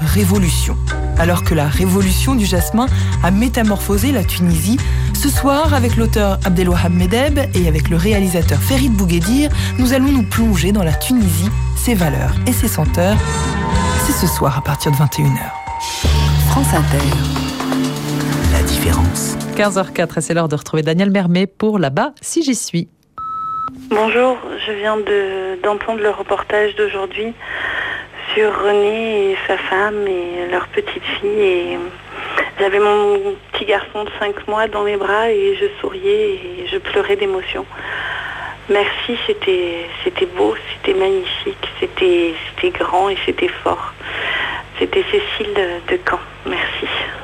révolution. Alors que la révolution du jasmin a métamorphosé la Tunisie, ce soir, avec l'auteur Abdelwahab Medeb et avec le réalisateur Ferid Bouguedir, nous allons nous plonger dans la Tunisie, ses valeurs et ses senteurs. C'est ce soir à partir de 21h. France Inter. La différence. 15h04 et c'est l'heure de retrouver Daniel Mermet pour Là-bas, si j'y suis. Bonjour, je viens d'entendre le reportage d'aujourd'hui sur René et sa femme et leur petite fille. Et j'avais mon petit garçon de 5 mois dans mes bras et je souriais et je pleurais d'émotion. Merci, c'était beau, c'était magnifique, c'était grand et c'était fort. C'était Cécile de Caen. Merci.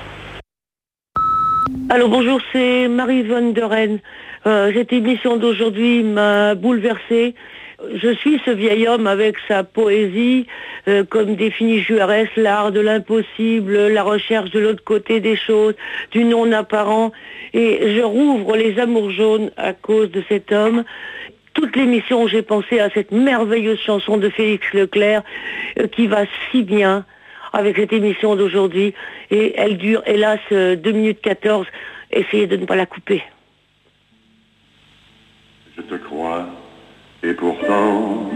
Alors bonjour, c'est Marie-Yvonne de Rennes. Cette émission d'aujourd'hui m'a bouleversée. Je suis ce vieil homme avec sa poésie, comme définit Juarez, l'art de l'impossible, la recherche de l'autre côté des choses, du non apparent. Et je rouvre les amours jaunes à cause de cet homme. Toute l'émission, j'ai pensé à cette merveilleuse chanson de Félix Leclerc qui va si bien avec cette émission d'aujourd'hui. Et elle dure, hélas, 2 minutes 14. Essayez de ne pas la couper. Je te crois, et pourtant,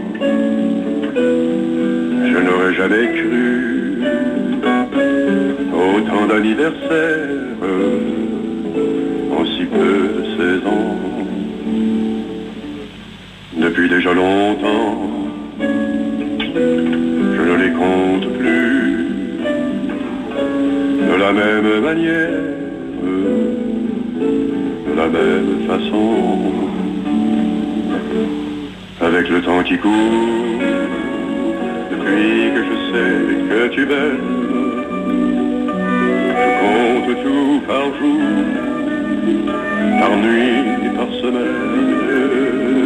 je n'aurais jamais cru autant d'anniversaires en si peu de saisons. Depuis déjà longtemps, je ne les compte plus de la même manière, de la même façon. Avec le temps qui court, depuis que je sais que tu m'aimes, je compte tout par jour, par nuit et par semaine.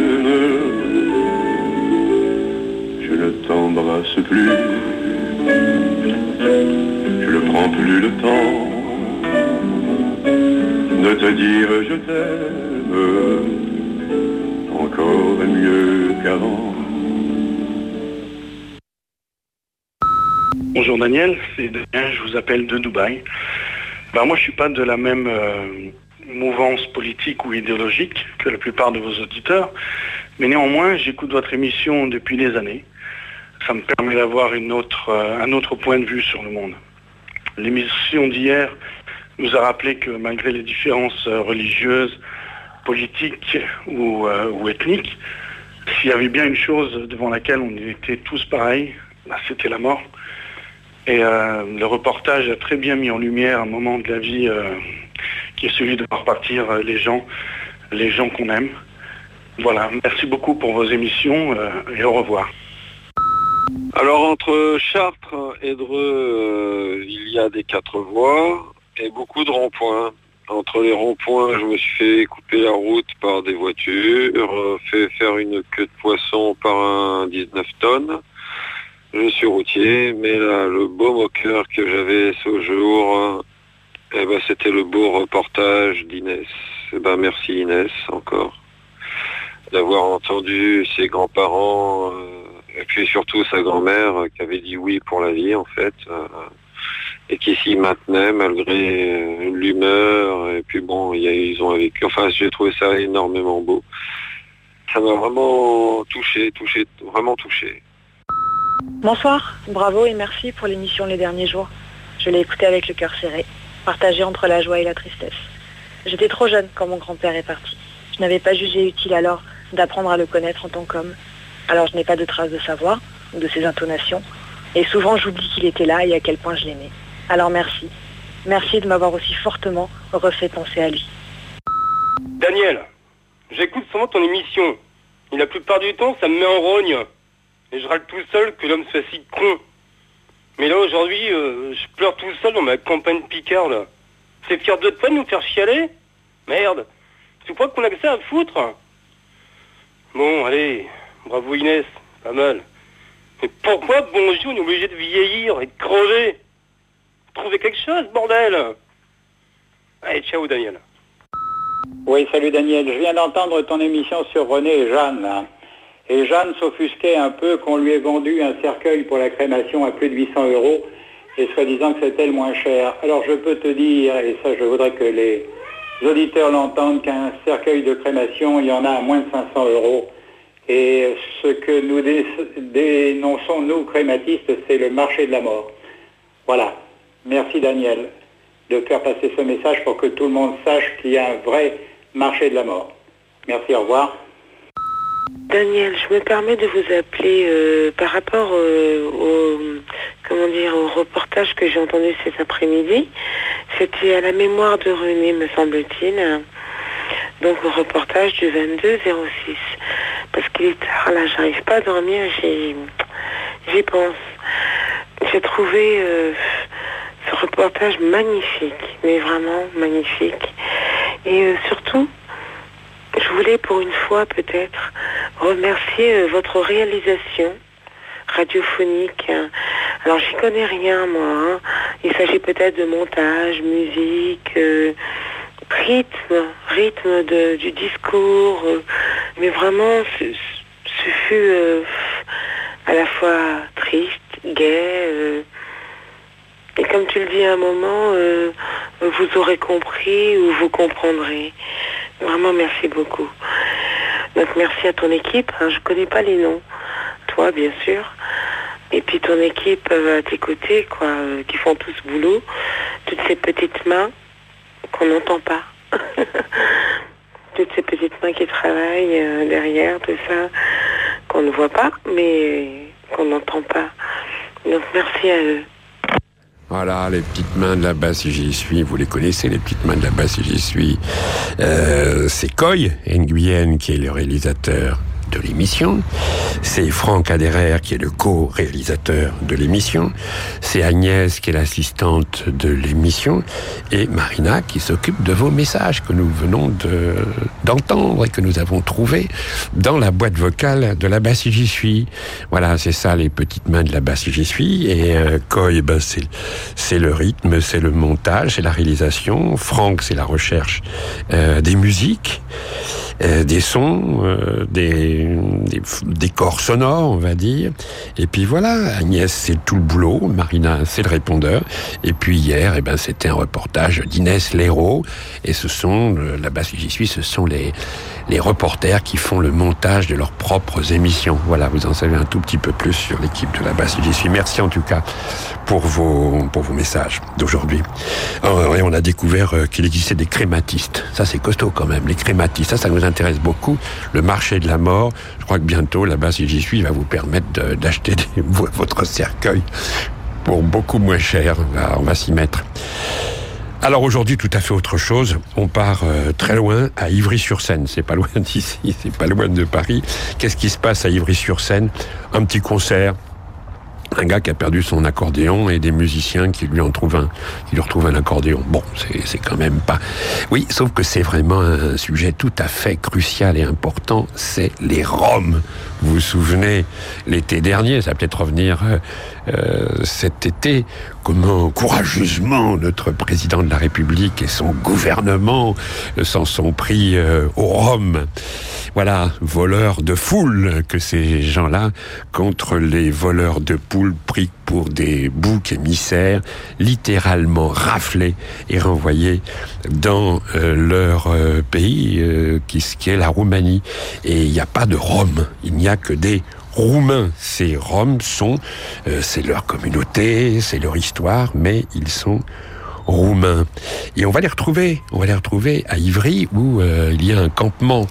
Je ne t'embrasse plus, je ne prends plus le temps de te dire je t'aime encore mieux qu'avant. Bonjour Daniel, c'est Daniel, je vous appelle de Dubaï. Moi je suis pas de la même mouvance politique ou idéologique que la plupart de vos auditeurs, mais néanmoins j'écoute votre émission depuis des années. Ça me permet d'avoir un autre point de vue sur le monde. L'émission d'hier nous a rappelé que malgré les différences religieuses, politiques ou ethniques, s'il y avait bien une chose devant laquelle on était tous pareils, c'était la mort. Et le reportage a très bien mis en lumière un moment de la vie qui est celui de voir partir les gens qu'on aime. Voilà, merci beaucoup pour vos émissions et au revoir. Alors entre Chartres et Dreux, il y a des 4 voies et beaucoup de ronds-points. Entre les ronds-points, je me suis fait couper la route par des voitures, fait faire une queue de poisson par un 19 tonnes. Je suis routier, mais là, le baume au cœur que j'avais ce jour, c'était le beau reportage d'Inès. Merci Inès encore d'avoir entendu ses grands-parents et puis surtout sa grand-mère qui avait dit oui pour la vie en fait. Et qui s'y maintenait malgré l'humeur, et puis bon, ils ont vécu. Enfin, j'ai trouvé ça énormément beau. Ça m'a vraiment touché, vraiment touché. Bonsoir, bravo et merci pour l'émission Les Derniers Jours. Je l'ai écoutée avec le cœur serré, partagée entre la joie et la tristesse. J'étais trop jeune quand mon grand-père est parti. Je n'avais pas jugé utile alors d'apprendre à le connaître en tant qu'homme. Alors je n'ai pas de traces de sa voix ou de ses intonations. Et souvent j'oublie qu'il était là et à quel point je l'aimais. Alors merci. Merci de m'avoir aussi fortement refait penser à lui. Daniel, j'écoute souvent ton émission. Et la plupart du temps, ça me met en rogne. Et je râle tout seul que l'homme soit si con. Mais là, aujourd'hui, je pleure tout seul dans ma campagne picarde. C'est fier de toi de nous faire chialer? Merde. Tu crois qu'on a que ça à foutre? Bon, allez. Bravo Inès. Pas mal. Mais pourquoi, bon Dieu, on est obligé de vieillir et de crever? Trouvez quelque chose, bordel! Allez, ciao Daniel. Oui, salut Daniel. Je viens d'entendre ton émission sur René et Jeanne. Là. Et Jeanne s'offusquait un peu qu'on lui ait vendu un cercueil pour la crémation à plus de 800 €. et soi-disant que c'était le moins cher. Alors je peux te dire, et ça je voudrais que les auditeurs l'entendent, qu'un cercueil de crémation, il y en a à moins de 500 €. Et ce que nous dénonçons, nous, crématistes, c'est le marché de la mort. Voilà. Merci Daniel de faire passer ce message pour que tout le monde sache qu'il y a un vrai marché de la mort. Merci, au revoir. Daniel, je me permets de vous appeler par rapport au reportage que j'ai entendu cet après-midi. C'était à la mémoire de René, me semble-t-il. Donc au reportage du 22-06. Parce qu'il est tard, là, j'arrive pas à dormir, j'y pense. J'ai trouvé ce reportage magnifique, mais vraiment magnifique. Et surtout, je voulais pour une fois peut-être remercier votre réalisation radiophonique. Alors j'y connais rien moi. Hein. Il s'agit peut-être de montage, musique, rythme du discours. Mais vraiment, ce fut à la fois triste, gai. Et comme tu le dis à un moment, vous aurez compris ou vous comprendrez. Vraiment, merci beaucoup. Donc, merci à ton équipe. Hein, je connais pas les noms. Toi, bien sûr. Et puis ton équipe à tes côtés, quoi, qui font tout ce boulot. Toutes ces petites mains qu'on n'entend pas. Toutes ces petites mains qui travaillent derrière, tout ça, qu'on ne voit pas, mais qu'on n'entend pas. Donc, merci à eux. Voilà, les petites mains de la basse, j'y suis. Vous les connaissez, les petites mains de la basse, j'y suis. C'est Coy Nguyen qui est le réalisateur de l'émission. C'est Franck Aderer qui est le co-réalisateur de l'émission. C'est Agnès qui est l'assistante de l'émission. Et Marina qui s'occupe de vos messages que nous venons d'entendre et que nous avons trouvés dans la boîte vocale de la basse j'y suis. Voilà, c'est ça, les petites mains de la basse j'y suis. Et Coy, c'est le rythme, c'est le montage, c'est la réalisation. Franck, c'est la recherche des musiques. Des sons, des corps sonores, on va dire. Et puis voilà, Agnès, c'est tout le boulot. Marina, c'est le répondeur. Et puis hier, c'était un reportage d'Inès Léraud. Et ce sont, la basse j'y suis, ce sont les reporters qui font le montage de leurs propres émissions. Voilà, vous en savez un tout petit peu plus sur l'équipe de la basse j'y suis. Merci en tout cas pour vos messages d'aujourd'hui. Et on a découvert qu'il existait des crématistes. Ça, c'est costaud quand même, les crématistes. Ça nous intéresse beaucoup. Le marché de la mort. Je crois que bientôt, la basse j'y suis va vous permettre d'acheter votre cercueil pour beaucoup moins cher. On va s'y mettre. Alors aujourd'hui, tout à fait autre chose. On part très loin, à Ivry-sur-Seine. C'est pas loin d'ici, c'est pas loin de Paris. Qu'est-ce qui se passe à Ivry-sur-Seine ? Un petit concert. Un gars qui a perdu son accordéon et des musiciens qui lui retrouvent un accordéon. Bon, c'est quand même pas... Oui, sauf que c'est vraiment un sujet tout à fait crucial et important, c'est les Roms. Vous vous souvenez, l'été dernier, ça va peut-être revenir cet été, comment courageusement notre président de la République et son gouvernement s'en sont pris aux Roms. Voilà, voleurs de foule que ces gens-là, contre les voleurs de poules pris pour des boucs émissaires, littéralement raflés et renvoyés dans leur pays, qui est la Roumanie. Et il n'y a pas de Roms, il n'y a que des Roumains. Ces Roms c'est leur communauté, c'est leur histoire, mais ils sont roumains. Et on va les retrouver à Ivry, où il y a un campement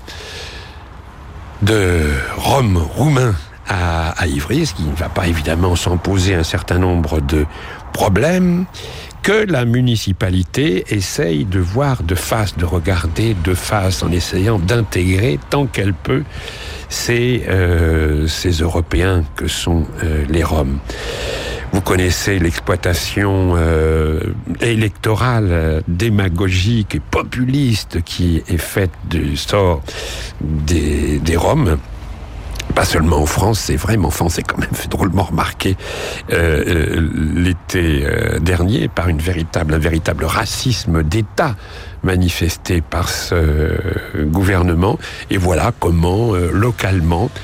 de Roms roumains à Ivry, ce qui ne va pas évidemment sans poser un certain nombre de problèmes, que la municipalité essaye de voir de face, de regarder de face, en essayant d'intégrer tant qu'elle peut ces Européens que sont les Roms. Vous connaissez l'exploitation électorale, démagogique et populiste qui est faite du sort des Roms. Pas seulement en France, c'est vrai, mais en France, c'est quand même fait drôlement remarqué l'été dernier par un véritable racisme d'État manifesté par ce gouvernement. Et voilà comment, localement,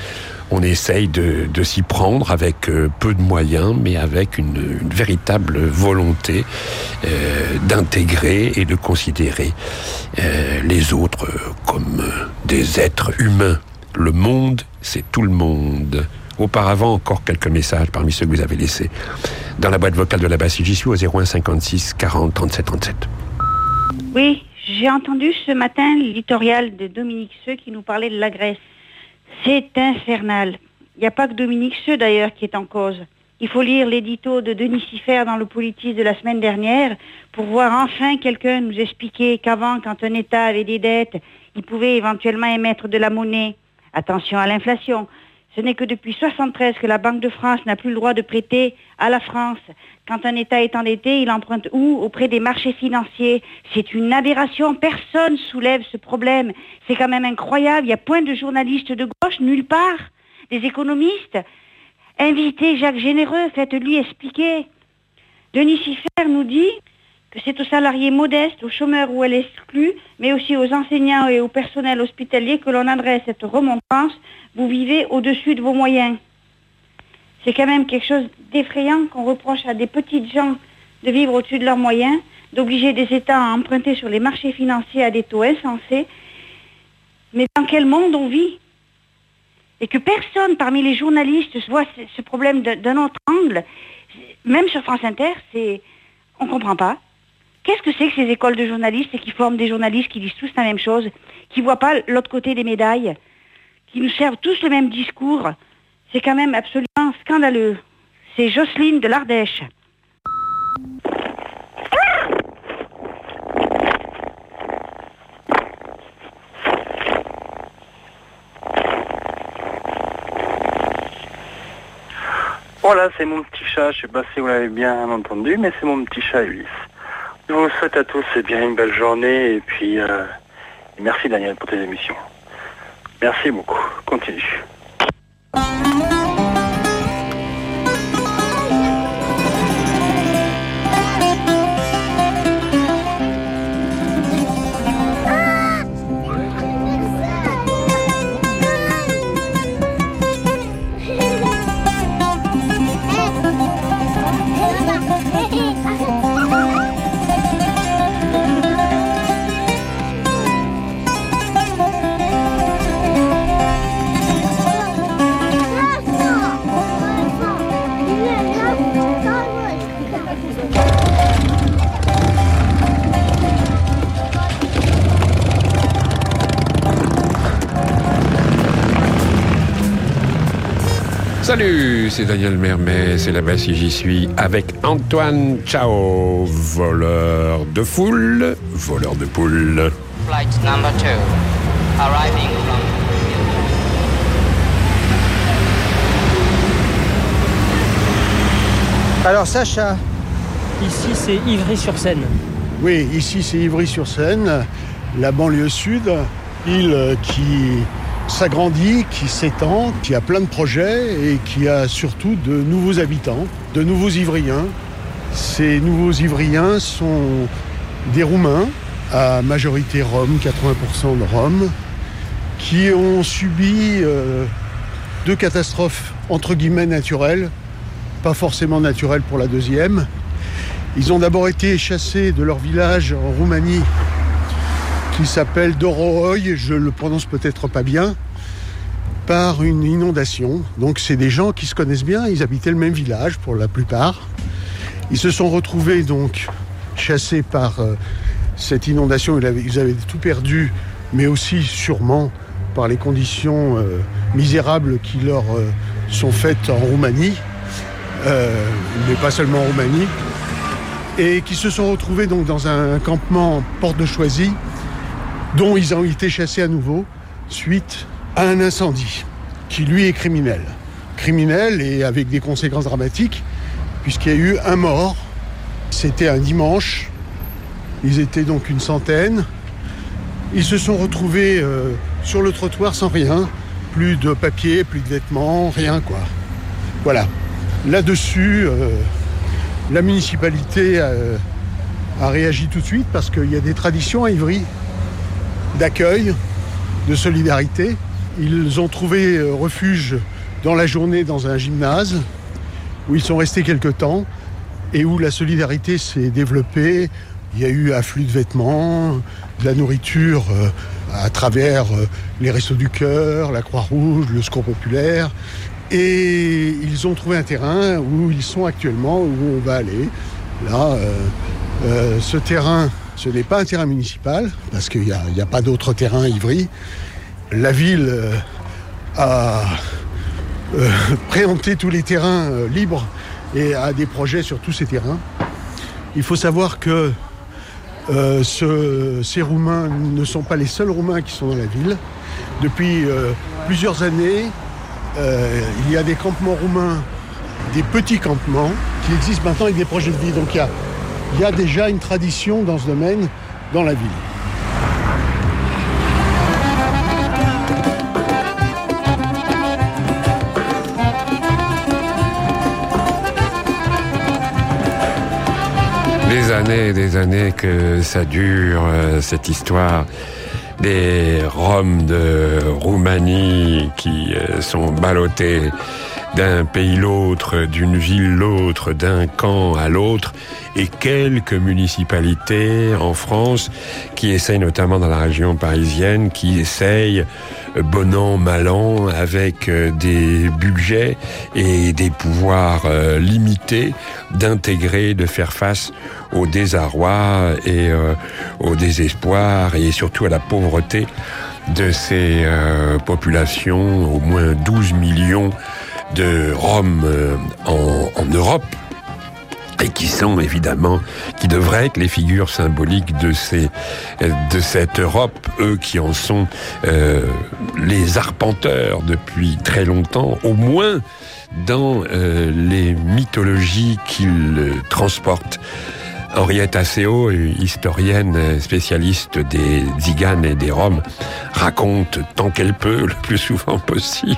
on essaye de s'y prendre avec peu de moyens, mais avec une véritable volonté d'intégrer et de considérer les autres comme des êtres humains. Le monde, c'est tout le monde. Auparavant, encore quelques messages parmi ceux que vous avez laissés dans la boîte vocale de la Bastille. J'y suis au 01 56 40 37 37. Oui, j'ai entendu ce matin l'éditorial de Dominique Seux qui nous parlait de la Grèce. C'est infernal. Il n'y a pas que Dominique Seux d'ailleurs qui est en cause. Il faut lire l'édito de Denis Siffert dans le Politis de la semaine dernière pour voir enfin quelqu'un nous expliquer qu'avant, quand un État avait des dettes, il pouvait éventuellement émettre de la monnaie. Attention à l'inflation. Ce n'est que depuis 1973 que la Banque de France n'a plus le droit de prêter à la France. Quand un État est endetté, il emprunte où? Auprès des marchés financiers. C'est une aberration. Personne soulève ce problème. C'est quand même incroyable. Il y a point de journalistes de gauche, nulle part. Des économistes. Invitez Jacques Généreux, faites-lui expliquer. Denis Siffert nous dit que c'est aux salariés modestes, aux chômeurs ou à l'exclus, mais aussi aux enseignants et au personnel hospitalier que l'on adresse cette remontrance. Vous vivez au-dessus de vos moyens. C'est quand même quelque chose d'effrayant qu'on reproche à des petites gens de vivre au-dessus de leurs moyens, d'obliger des États à emprunter sur les marchés financiers à des taux insensés. Mais dans quel monde on vit? Et que personne parmi les journalistes voit ce problème d'un autre angle. Même sur France Inter, on ne comprend pas. Qu'est-ce que c'est que ces écoles de journalistes et qui forment des journalistes qui disent tous la même chose, qui ne voient pas l'autre côté des médailles, qui nous servent tous le même discours? C'est quand même absolument scandaleux. C'est Jocelyne de l'Ardèche. Voilà, c'est mon petit chat. Je ne sais pas si vous l'avez bien entendu, mais c'est mon petit chat Ulysse. Je vous souhaite à tous bien une belle journée et puis merci Daniel pour tes émissions. Merci beaucoup. Continue. Salut, c'est Daniel Mermet, c'est la Bastille, j'y suis, avec Antoine Chao, voleur de foule, voleur de poule. Flight number 2, arriving from... Alors Sacha, ici c'est Ivry-sur-Seine. Oui, ici c'est Ivry-sur-Seine, la banlieue sud, île qui s'agrandit, qui s'étend, qui a plein de projets et qui a surtout de nouveaux habitants, de nouveaux Ivriens. Ces nouveaux Ivriens sont des Roumains, à majorité Rome, 80% de Roms, qui ont subi deux catastrophes entre guillemets naturelles, pas forcément naturelles pour la deuxième. Ils ont d'abord été chassés de leur village en Roumanie, qui s'appelle Dorohoi, je le prononce peut-être pas bien, par une inondation. Donc c'est des gens qui se connaissent bien, ils habitaient le même village pour la plupart. Ils se sont retrouvés donc chassés par cette inondation, ils avaient tout perdu, mais aussi sûrement par les conditions misérables qui leur sont faites en Roumanie, mais pas seulement en Roumanie, et qui se sont retrouvés donc dans un campement Porte de Choisy, dont ils ont été chassés à nouveau suite à un incendie qui lui est criminel. Criminel et avec des conséquences dramatiques puisqu'il y a eu un mort. C'était un dimanche. Ils étaient donc une centaine. Ils se sont retrouvés sur le trottoir sans rien. Plus de papier, plus de vêtements, rien quoi. Voilà. Là-dessus, la municipalité a réagi tout de suite parce qu'il y a des traditions à Ivry d'accueil, de solidarité. Ils ont trouvé refuge dans la journée dans un gymnase, où ils sont restés quelque temps, et où la solidarité s'est développée. Il y a eu afflux de vêtements, de la nourriture à travers les Restos du Cœur, la Croix-Rouge, le Secours Populaire. Et ils ont trouvé un terrain où ils sont actuellement, où on va aller. Là, ce terrain, ce n'est pas un terrain municipal, parce qu'il n'y a pas d'autre terrain à Ivry. La ville a préempté tous les terrains libres et a des projets sur tous ces terrains. Il faut savoir que ces Roumains ne sont pas les seuls Roumains qui sont dans la ville. Depuis plusieurs années, il y a des campements roumains, des petits campements qui existent maintenant avec des projets de vie. Donc il y a déjà une tradition dans ce domaine dans la ville. Des années que ça dure, cette histoire des Roms de Roumanie qui sont ballottés d'un pays l'autre, d'une ville l'autre, d'un camp à l'autre, et quelques municipalités en France qui essayent, notamment dans la région parisienne, qui essayent, bon an, mal an, avec des budgets et des pouvoirs limités, d'intégrer, de faire face au désarroi et au désespoir et surtout à la pauvreté de ces populations, au moins 12 millions de Roms en Europe, et qui sont évidemment, qui devraient être les figures symboliques de cette Europe, eux qui en sont les arpenteurs depuis très longtemps, au moins dans les mythologies qu'ils transportent. Henriette Asseo, historienne spécialiste des Tziganes et des Roms, raconte tant qu'elle peut, le plus souvent possible,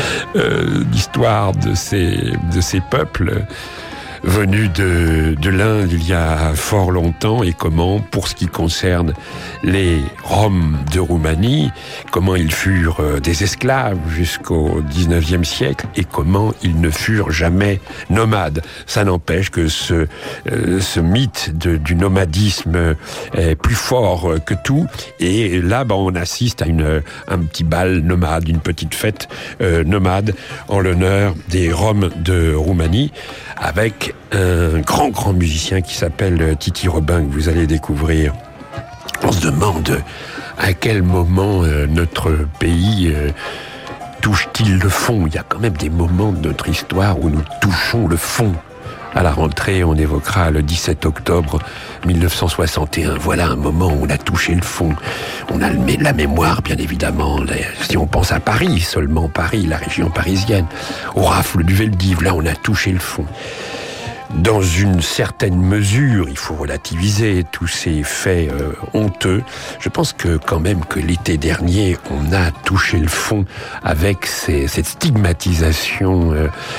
l'histoire de ces peuples venus de l'Inde il y a fort longtemps, et comment, pour ce qui concerne les Roms de Roumanie, comment ils furent des esclaves jusqu'au XIXe siècle et comment ils ne furent jamais nomades. Ça n'empêche que ce mythe du nomadisme est plus fort que tout, et là on assiste à un petit bal nomade, une petite fête nomade en l'honneur des Roms de Roumanie, avec un grand musicien qui s'appelle Titi Robin, que vous allez découvrir. On se demande à quel moment notre pays touche-t-il le fond. Il y a quand même des moments de notre histoire où nous touchons le fond. À la rentrée, on évoquera le 17 octobre 1961. Voilà un moment où on a touché le fond. On a la mémoire, bien évidemment. Si on pense à Paris, seulement Paris, la région parisienne, au rafle du Veldiv, là on a touché le fond. Dans une certaine mesure, il faut relativiser tous ces faits honteux. Je pense que quand même que l'été dernier, on a touché le fond avec cette stigmatisation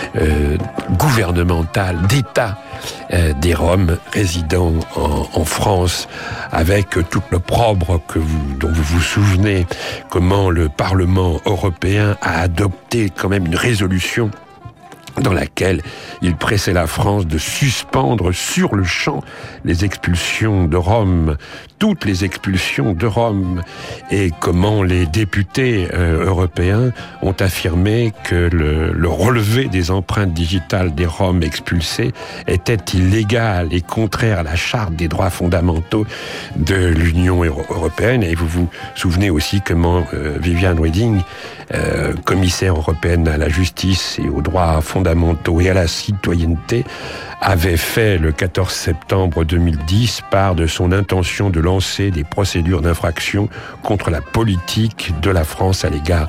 gouvernementale, d'État des Roms résidant en France, avec tout l'opprobre dont vous vous souvenez, comment le Parlement européen a adopté quand même une résolution dans laquelle il pressait la France de suspendre sur le champ les expulsions de Roms, toutes les expulsions de Roms, et comment les députés européens ont affirmé que le relevé des empreintes digitales des Roms expulsés était illégal et contraire à la charte des droits fondamentaux de l'Union européenne. Et vous vous souvenez aussi comment Viviane Reding, commissaire européenne à la justice et aux droits fondamentaux et à la citoyenneté, avait fait le 14 septembre 2010 part de son intention de lancer des procédures d'infraction contre la politique de la France à l'égard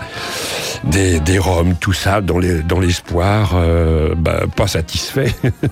des Roms. Tout ça dans l'espoir, pas satisfait,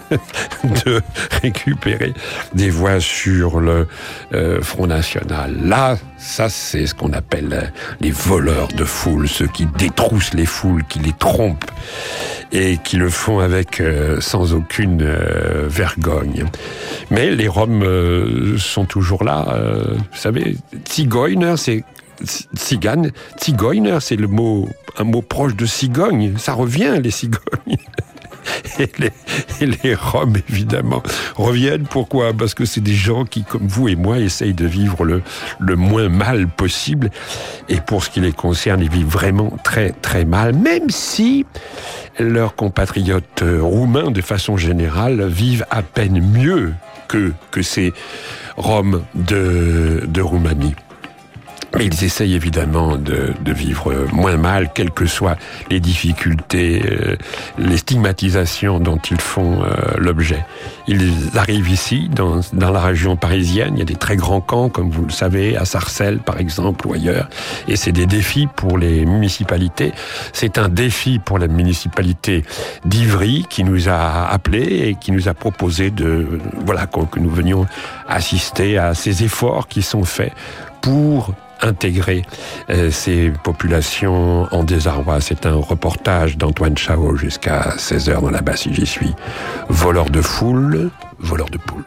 de récupérer des voix sur le Front National. Là, ça c'est ce qu'on appelle les voleurs de foule, ceux qui détroussent les foules, qui les trompent et qui le font avec sans aucune vergogne. Mais les Roms sont toujours là. Vous savez, Zigeuner, c'est Tzigan, Zigeunner, c'est un mot proche de cigogne. Ça revient, les cigognes. Et les Roms, évidemment, reviennent. Pourquoi ? Parce que c'est des gens qui, comme vous et moi, essayent de vivre le moins mal possible. Et pour ce qui les concerne, ils vivent vraiment très, très mal. Même si leurs compatriotes roumains, de façon générale, vivent à peine mieux que ces Roms de Roumanie. Mais ils essayent évidemment de vivre moins mal, quelles que soient les difficultés, les stigmatisations dont ils font l'objet. Ils arrivent ici, dans la région parisienne, il y a des très grands camps, comme vous le savez, à Sarcelles par exemple, ou ailleurs, et c'est des défis pour les municipalités. C'est un défi pour la municipalité d'Ivry qui nous a appelés et qui nous a proposé que nous venions assister à ces efforts qui sont faits pour intégrer ces populations en désarroi. C'est un reportage d'Antoine Chao jusqu'à 16h dans la basse J'y suis. Voleur de foule, voleur de poules.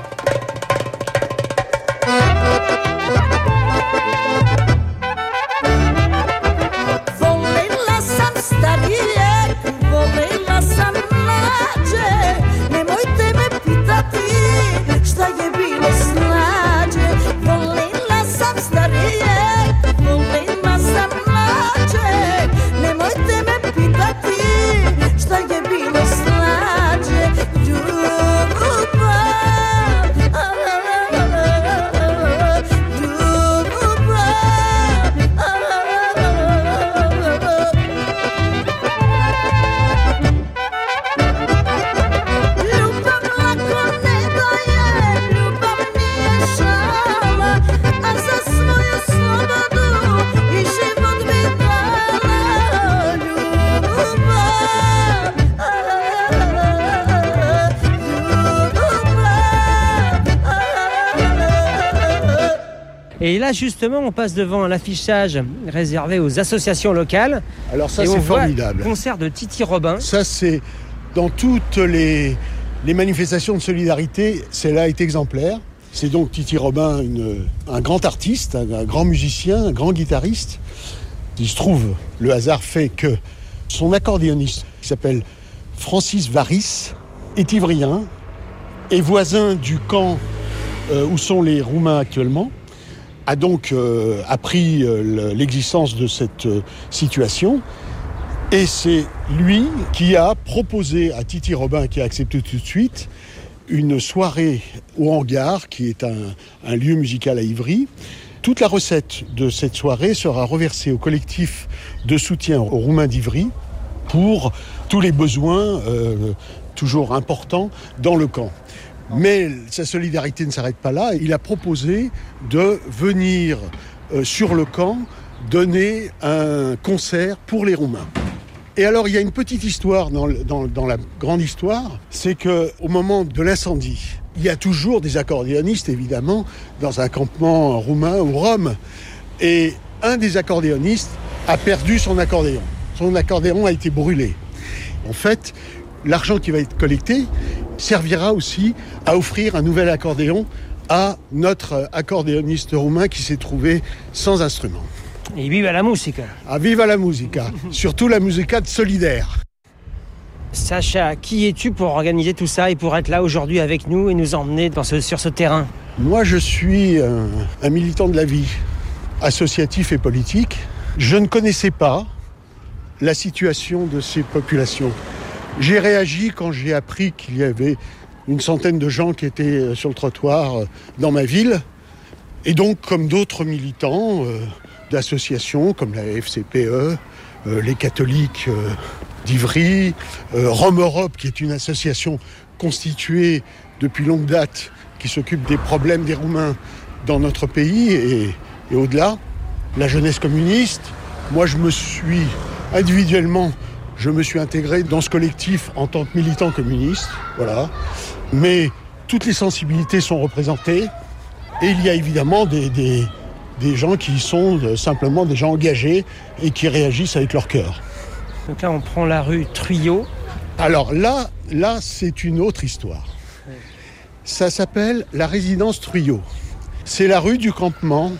Et là, justement, on passe devant un affichage réservé aux associations locales. Alors ça, c'est formidable. Concert de Titi Robin. Ça, c'est dans toutes les manifestations de solidarité, celle-là est exemplaire. C'est donc Titi Robin, un grand artiste, un grand musicien, un grand guitariste. Il se trouve, le hasard fait que son accordéoniste, qui s'appelle Francis Varis, est ivrien, est voisin du camp où sont les Roumains actuellement, a donc appris l'existence de cette situation. Et c'est lui qui a proposé à Titi Robin, qui a accepté tout de suite, une soirée au Hangar, qui est un lieu musical à Ivry. Toute la recette de cette soirée sera reversée au collectif de soutien aux Roumains d'Ivry pour tous les besoins toujours importants dans le camp. Mais sa solidarité ne s'arrête pas là. Il a proposé de venir sur le camp donner un concert pour les Roumains. Et alors, il y a une petite histoire dans la grande histoire, c'est qu'au moment de l'incendie, il y a toujours des accordéonistes, évidemment, dans un campement roumain ou rom. Et un des accordéonistes a perdu son accordéon. Son accordéon a été brûlé. En fait, l'argent qui va être collecté servira aussi à offrir un nouvel accordéon à notre accordéoniste roumain qui s'est trouvé sans instrument. Et viva la musica. Ah, viva la musica. Surtout la musica solidaire. Sacha, qui es-tu pour organiser tout ça et pour être là aujourd'hui avec nous et nous emmener sur ce terrain ? Moi, je suis un militant de la vie, associatif et politique. Je ne connaissais pas la situation de ces populations. J'ai réagi quand j'ai appris qu'il y avait une centaine de gens qui étaient sur le trottoir dans ma ville. Et donc, comme d'autres militants d'associations, comme la FCPE, les catholiques d'Ivry, Rome Europe, qui est une association constituée depuis longue date, qui s'occupe des problèmes des Roumains dans notre pays et au-delà, la jeunesse communiste. Moi, individuellement, je me suis intégré dans ce collectif en tant que militant communiste, voilà. Mais toutes les sensibilités sont représentées et il y a évidemment des gens qui sont simplement des gens engagés et qui réagissent avec leur cœur. Donc là, on prend la rue Truyot. Alors là, c'est une autre histoire. Ça s'appelle la résidence Truyot. C'est la rue du campement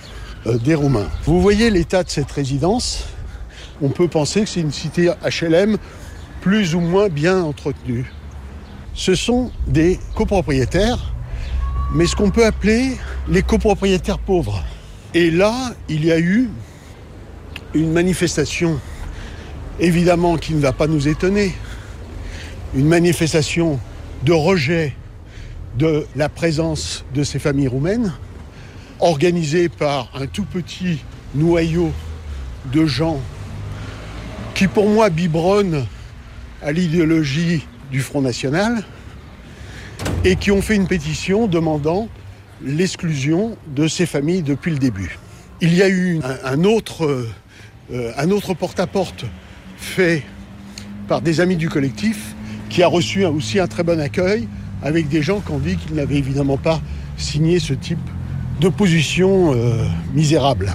des Roumains. Vous voyez l'état de cette résidence. On peut penser que c'est une cité HLM plus ou moins bien entretenue. Ce sont des copropriétaires, mais ce qu'on peut appeler les copropriétaires pauvres. Et là, il y a eu une manifestation, évidemment, qui ne va pas nous étonner. Une manifestation de rejet de la présence de ces familles roumaines, organisée par un tout petit noyau de gens qui, pour moi, biberonnent à l'idéologie du Front National et qui ont fait une pétition demandant l'exclusion de ces familles depuis le début. Il y a eu un autre porte-à-porte fait par des amis du collectif qui a reçu aussi un très bon accueil avec des gens qui ont dit qu'ils n'avaient évidemment pas signé ce type d'opposition misérable.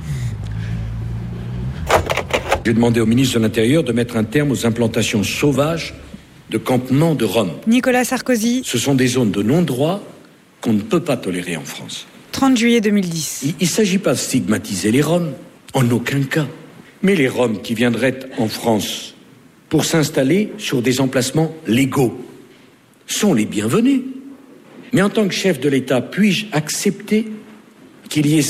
J'ai demandé au ministre de l'Intérieur de mettre un terme aux implantations sauvages de campements de Roms. Nicolas Sarkozy. Ce sont des zones de non-droit qu'on ne peut pas tolérer en France. 30 juillet 2010. Il ne s'agit pas de stigmatiser les Roms, en aucun cas. Mais les Roms qui viendraient en France pour s'installer sur des emplacements légaux sont les bienvenus. Mais en tant que chef de l'État, puis-je accepter qu'il y ait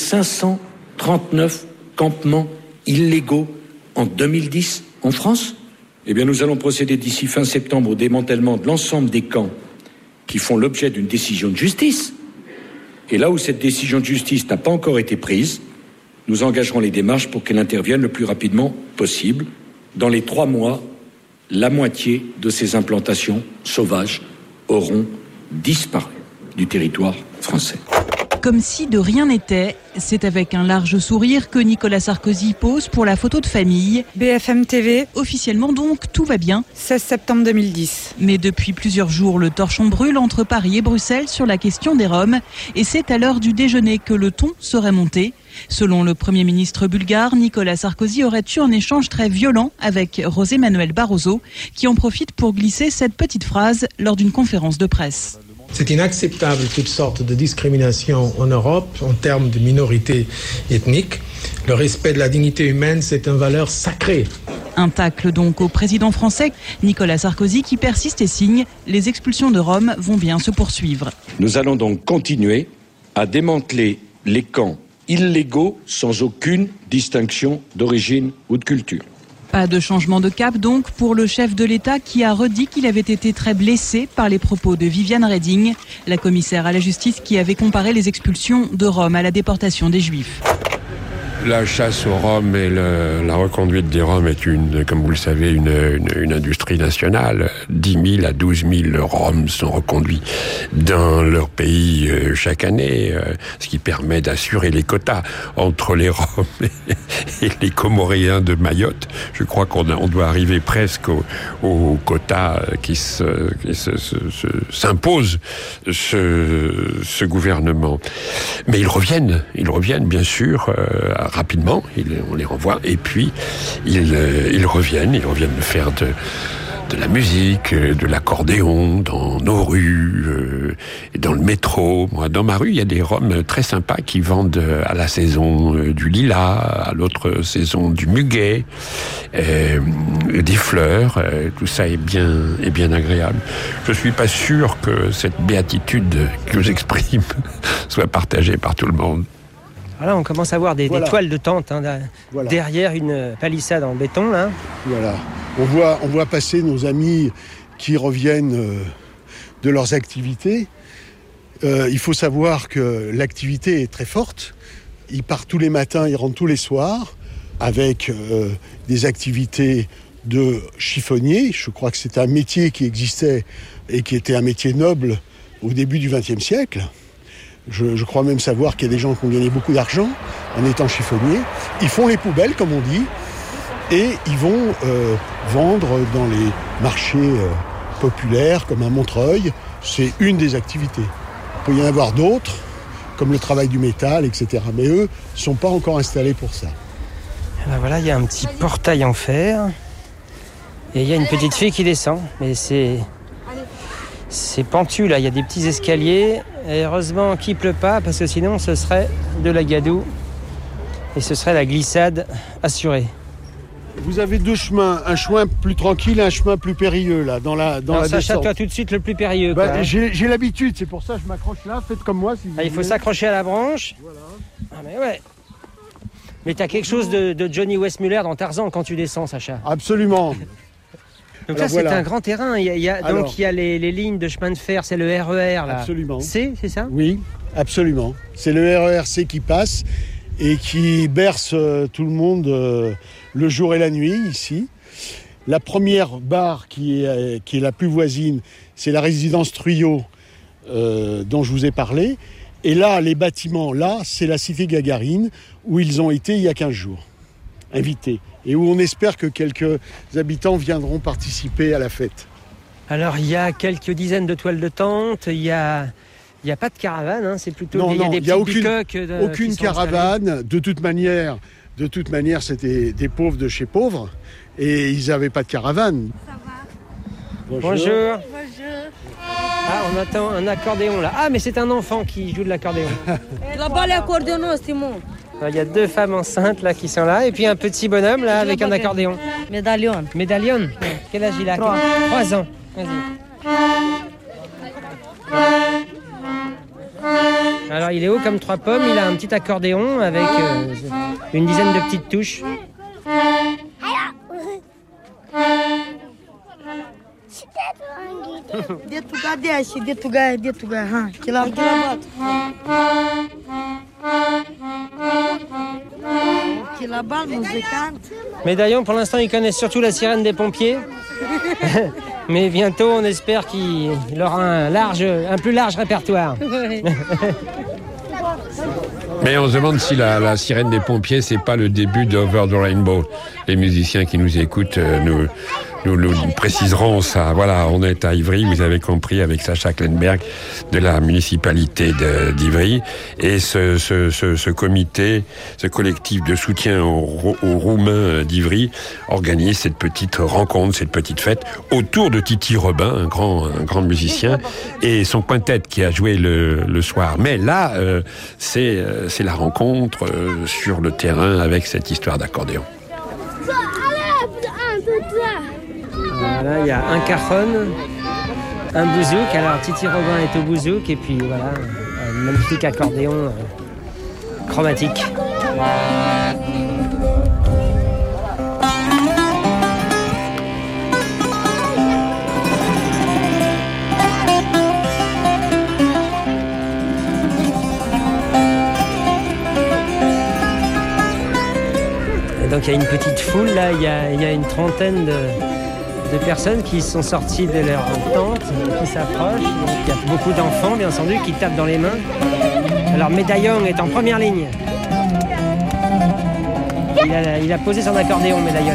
539 campements illégaux en 2010 en France ? Eh bien, nous allons procéder d'ici fin septembre au démantèlement de l'ensemble des camps qui font l'objet d'une décision de justice. Et là où cette décision de justice n'a pas encore été prise, nous engagerons les démarches pour qu'elle intervienne le plus rapidement possible. Dans les 3 mois, la moitié de ces implantations sauvages auront disparu du territoire français. Comme si de rien n'était, c'est avec un large sourire que Nicolas Sarkozy pose pour la photo de famille. BFM TV. Officiellement donc, tout va bien. 16 septembre 2010. Mais depuis plusieurs jours, le torchon brûle entre Paris et Bruxelles sur la question des Roms. Et c'est à l'heure du déjeuner que le ton serait monté. Selon le Premier ministre bulgare, Nicolas Sarkozy aurait eu un échange très violent avec José Manuel Barroso, qui en profite pour glisser cette petite phrase lors d'une conférence de presse. C'est inacceptable toutes sortes de discriminations en Europe en termes de minorités ethniques. Le respect de la dignité humaine, c'est une valeur sacrée. Un tacle donc au président français, Nicolas Sarkozy, qui persiste et signe. Les expulsions de Roms vont bien se poursuivre. Nous allons donc continuer à démanteler les camps illégaux sans aucune distinction d'origine ou de culture. Pas de changement de cap donc pour le chef de l'État qui a redit qu'il avait été très blessé par les propos de Viviane Reding, la commissaire à la justice qui avait comparé les expulsions de Roms à la déportation des Juifs. La chasse aux Roms et la reconduite des Roms est comme vous le savez, une industrie nationale. 10 000 à 12 000 Roms sont reconduits dans leur pays chaque année, ce qui permet d'assurer les quotas entre les Roms et les Comoréens de Mayotte. Je crois qu'on doit arriver presque aux quotas qui s'imposent ce gouvernement. Mais ils reviennent bien sûr, rapidement, on les renvoie, et puis ils reviennent faire de la musique, de l'accordéon dans nos rues, dans le métro. Moi, dans ma rue, il y a des Roms très sympas qui vendent à la saison du lilas, à l'autre saison du muguet, des fleurs. Tout ça est bien agréable. Je suis pas sûr que cette béatitude que j'exprime soit partagée par tout le monde. Voilà, on commence à voir des toiles de tente derrière une palissade en béton. Là. Voilà. On voit passer nos amis qui reviennent de leurs activités. Il faut savoir que l'activité est très forte. Ils partent tous les matins, ils rentrent tous les soirs avec des activités de chiffonnier. Je crois que c'est un métier qui existait et qui était un métier noble au début du XXe siècle. Je crois même savoir qu'il y a des gens qui ont gagné beaucoup d'argent en étant chiffonniers. Ils font les poubelles, comme on dit, et ils vont vendre dans les marchés populaires, comme à Montreuil. C'est une des activités. Il peut y en avoir d'autres, comme le travail du métal, etc. Mais eux ne sont pas encore installés pour ça. Ben voilà, il y a un petit portail en fer. Et il y a une petite fille qui descend. Mais c'est pentu, là. Il y a des petits escaliers. Et heureusement qu'il ne pleut pas, parce que sinon, ce serait de la gadoue. Et ce serait la glissade assurée. Vous avez deux chemins, un chemin plus tranquille et un chemin plus périlleux là, dans la Sacha, descente. toi tout de suite le plus périlleux. J'ai l'habitude, c'est pour ça que je m'accroche là, faites comme moi si vous il faut s'accrocher à la branche. Voilà. Ah mais ouais. Mais t'as quelque chose de Johnny Weissmuller dans Tarzan quand tu descends, Sacha. Absolument. Donc alors, là, c'est un grand terrain. Il y a les lignes de chemin de fer, c'est le RER là. Absolument. C'est ça? Oui, absolument. C'est le RERC qui passe et qui berce tout le monde le jour et la nuit ici. La première barre qui est la plus voisine, c'est la résidence Truyot dont je vous ai parlé. Et là, les bâtiments, là, c'est la cité Gagarine où ils ont été il y a 15 jours, invités. Et où on espère que quelques habitants viendront participer à la fête. Alors, il y a quelques dizaines de toiles de tente, il y a pas de caravane, hein, c'est plutôt... Il n'y a aucune caravane. De toute manière, c'était des pauvres de chez pauvres. Et ils n'avaient pas de caravane. Ça va. Bonjour. Ah, on attend un accordéon là. Ah, mais c'est un enfant qui joue de l'accordéon. Là-bas, l'accordéon, Simon. Il y a deux femmes enceintes là qui sont là et puis un petit bonhomme là avec un accordéon. Médaillon. Médaillon. Quel âge il a? 3 ans. Vas-y. Alors il est haut comme 3 pommes, il a un petit accordéon avec une dizaine de petites touches. Médaillon, pour l'instant, il connaît surtout la sirène des pompiers. Mais bientôt, on espère qu'il aura un plus large répertoire. Mais on se demande si la sirène des pompiers, c'est pas le début d'Over the Rainbow. Les musiciens qui nous écoutent nous préciserons ça. Voilà, on est à Ivry, vous avez compris, avec Sacha Klenberg de la municipalité d'Ivry. Et ce comité, ce collectif de soutien aux Roumains d'Ivry organise cette petite rencontre, cette petite fête autour de Titi Robin, un grand musicien, et son quintet qui a joué le soir. Mais là, c'est la rencontre sur le terrain avec cette histoire d'accordéon. Voilà, il y a un cajon, un bouzouk. Alors Titi Robin est au bouzouk et puis voilà, un magnifique accordéon chromatique. Et donc il y a une petite foule là, il y a une trentaine de personnes qui sont sorties de leur tente, qui s'approchent. Donc, il y a beaucoup d'enfants, bien entendu, qui tapent dans les mains. Alors Médaillon est en première ligne. Il a posé son accordéon, Médaillon.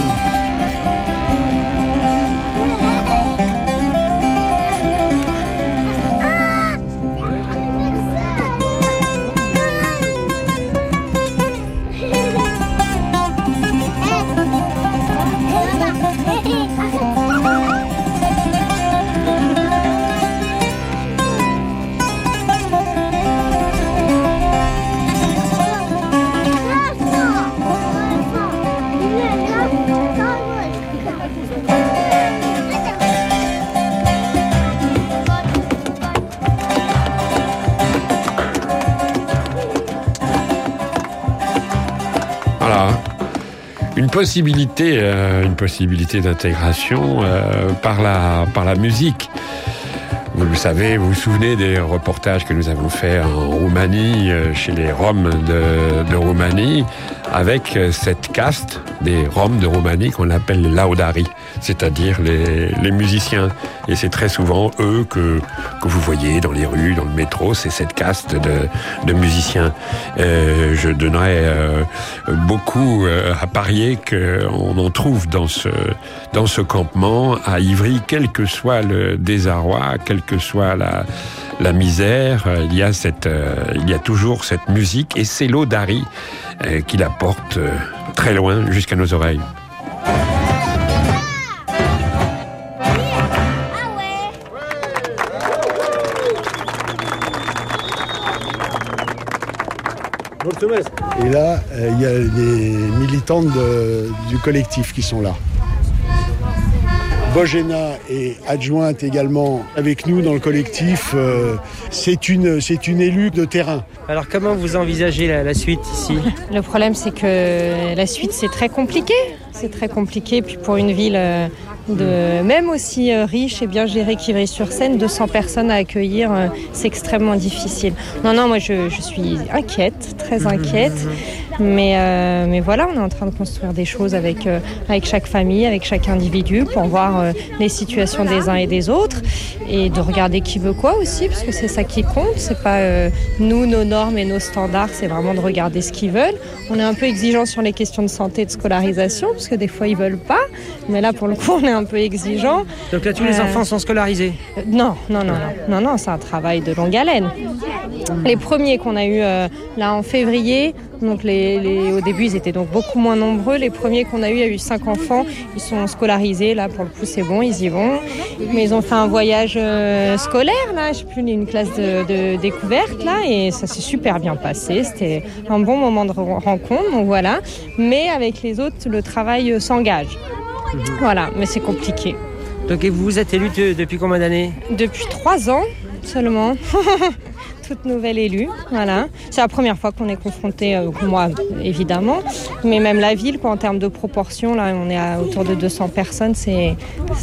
Une possibilité d'intégration par la musique. Vous le savez, vous vous souvenez des reportages que nous avons faits en Roumanie, chez les Roms de Roumanie, avec cette caste des Roms de Roumanie qu'on appelle les laudari, c'est-à-dire les musiciens. Et c'est très souvent eux que vous voyez dans les rues, dans le métro, c'est cette caste de musiciens. Je donnerais beaucoup à parier qu'on en trouve dans ce campement à Ivry, quel que soit le désarroi, quelle que soit la misère, il y a toujours cette musique et c'est l'Odari qui la porte très loin jusqu'à nos oreilles. Et là, il y a des militantes du collectif qui sont là. Bojena est adjointe également avec nous dans le collectif. C'est une élue de terrain. Alors comment vous envisagez la suite ici ? Le problème, c'est que la suite, c'est très compliqué. C'est très compliqué. Puis pour une ville même aussi riche et bien gérée qu'Ivry-sur-Seine, 200 personnes à accueillir, c'est extrêmement difficile. Non, moi je suis inquiète, très inquiète. Mais voilà, on est en train de construire des choses avec chaque famille, avec chaque individu pour voir les situations des uns et des autres et de regarder qui veut quoi aussi, parce que c'est ça qui compte. C'est pas nous, nos normes et nos standards, c'est vraiment de regarder ce qu'ils veulent. On est un peu exigeant sur les questions de santé et de scolarisation, parce que des fois ils veulent pas, mais là pour le coup on est un peu exigeant. Donc là tous les enfants sont scolarisés ? Non, c'est un travail de longue haleine. Les premiers qu'on a eu là en février, donc au début ils étaient donc beaucoup moins nombreux. Les premiers qu'on a eu, il y a eu 5 enfants, ils sont scolarisés, là pour le coup c'est bon, ils y vont. Mais ils ont fait un voyage scolaire, là, je sais plus, une classe de découverte là, et ça s'est super bien passé. C'était un bon moment de rencontre, donc voilà. Mais avec les autres, le travail s'engage. Voilà, mais c'est compliqué. Donc et vous vous êtes élue depuis combien d'années ? Depuis 3 ans seulement. Toute nouvelle élue, voilà. C'est la première fois qu'on est confronté, moi évidemment, mais même la ville, en termes de proportion, là on est autour de 200 personnes, c'est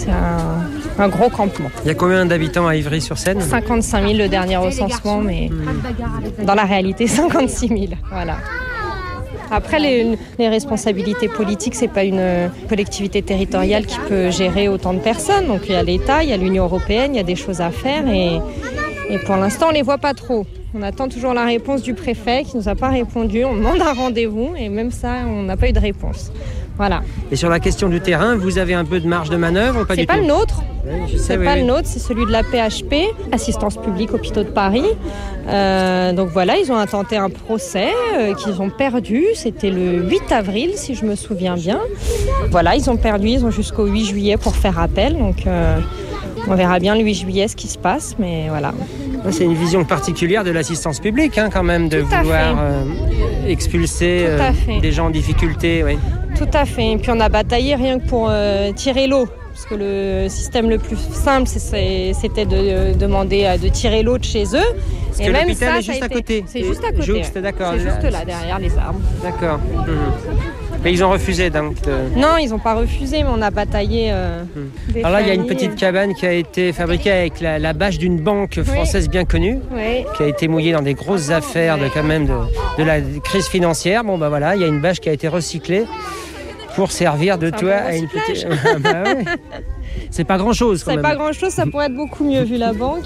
un gros campement. Il y a combien d'habitants à Ivry-sur-Seine ? 55 000 le dernier recensement, mais dans la réalité 56 000, voilà. Après, les responsabilités politiques, c'est pas une collectivité territoriale qui peut gérer autant de personnes. Donc il y a l'État, il y a l'Union européenne, il y a des choses à faire et pour l'instant, on les voit pas trop. On attend toujours la réponse du préfet qui nous a pas répondu. On demande un rendez-vous et même ça, on n'a pas eu de réponse. Voilà. Et sur la question du terrain, vous avez un peu de marge de manœuvre ou pas du tout ? C'est pas le nôtre. Oui, c'est pas le nôtre, c'est celui de la PHP, Assistance publique hôpitaux de Paris. Donc voilà, ils ont intenté un procès qu'ils ont perdu. C'était le 8 avril, si je me souviens bien. Voilà, ils ont perdu, ils ont jusqu'au 8 juillet pour faire appel. Donc on verra bien le 8 juillet ce qui se passe, mais voilà. C'est une vision particulière de l'assistance publique, quand même, de vouloir expulser des gens en difficulté. Oui. Tout à fait. Et puis on a bataillé rien que pour tirer l'eau. Parce que le système le plus simple, c'était de demander de tirer l'eau de chez eux. Parce et que même l'hôpital est juste à côté. C'est juste à côté. Jouxte, d'accord. C'est juste là, derrière les arbres. D'accord. Mais ils ont refusé donc Non, ils n'ont pas refusé, mais on a bataillé des Alors là, il y a une petite cabane qui a été fabriquée avec la bâche d'une banque française bien connue, qui a été mouillée dans des grosses affaires de la crise financière. Bon, bah voilà, il y a une bâche qui a été recyclée pour servir de toit à une petite... C'est pas grand-chose quand même. C'est pas grand-chose, ça pourrait être beaucoup mieux vu la banque.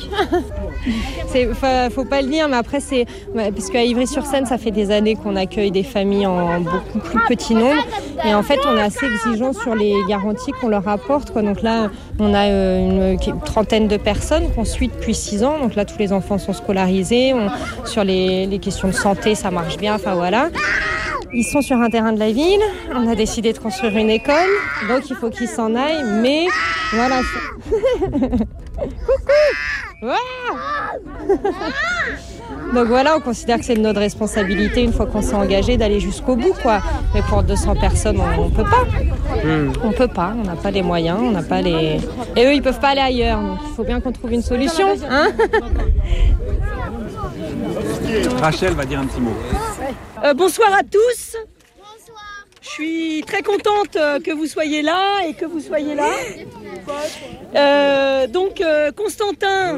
Faut pas le dire, mais après parce qu'à Ivry-sur-Seine, ça fait des années qu'on accueille des familles en beaucoup plus petit nombre. Et en fait, on est assez exigeant sur les garanties qu'on leur apporte, quoi. Donc là, on a une trentaine de personnes qu'on suit depuis 6 ans. Donc là, tous les enfants sont scolarisés. Sur les questions de santé, ça marche bien. Enfin voilà. Ils sont sur un terrain de la ville, on a décidé de construire une école, donc il faut qu'ils s'en aillent, mais voilà. Coucou. Donc voilà, on considère que c'est de notre responsabilité, une fois qu'on s'est engagé, d'aller jusqu'au bout, quoi. Mais pour 200 personnes, on peut pas. On peut pas, on n'a pas les moyens, on n'a pas les... Et eux, ils peuvent pas aller ailleurs, donc il faut bien qu'on trouve une solution, hein. Rachel va dire un petit mot. Bonsoir à tous. Bonsoir. Je suis très contente que vous soyez là et que vous soyez là. Constantin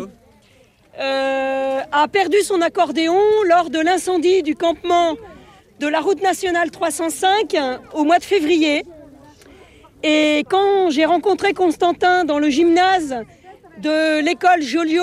a perdu son accordéon lors de l'incendie du campement de la route nationale 305 au mois de février. Et quand j'ai rencontré Constantin dans le gymnase de l'école Joliot,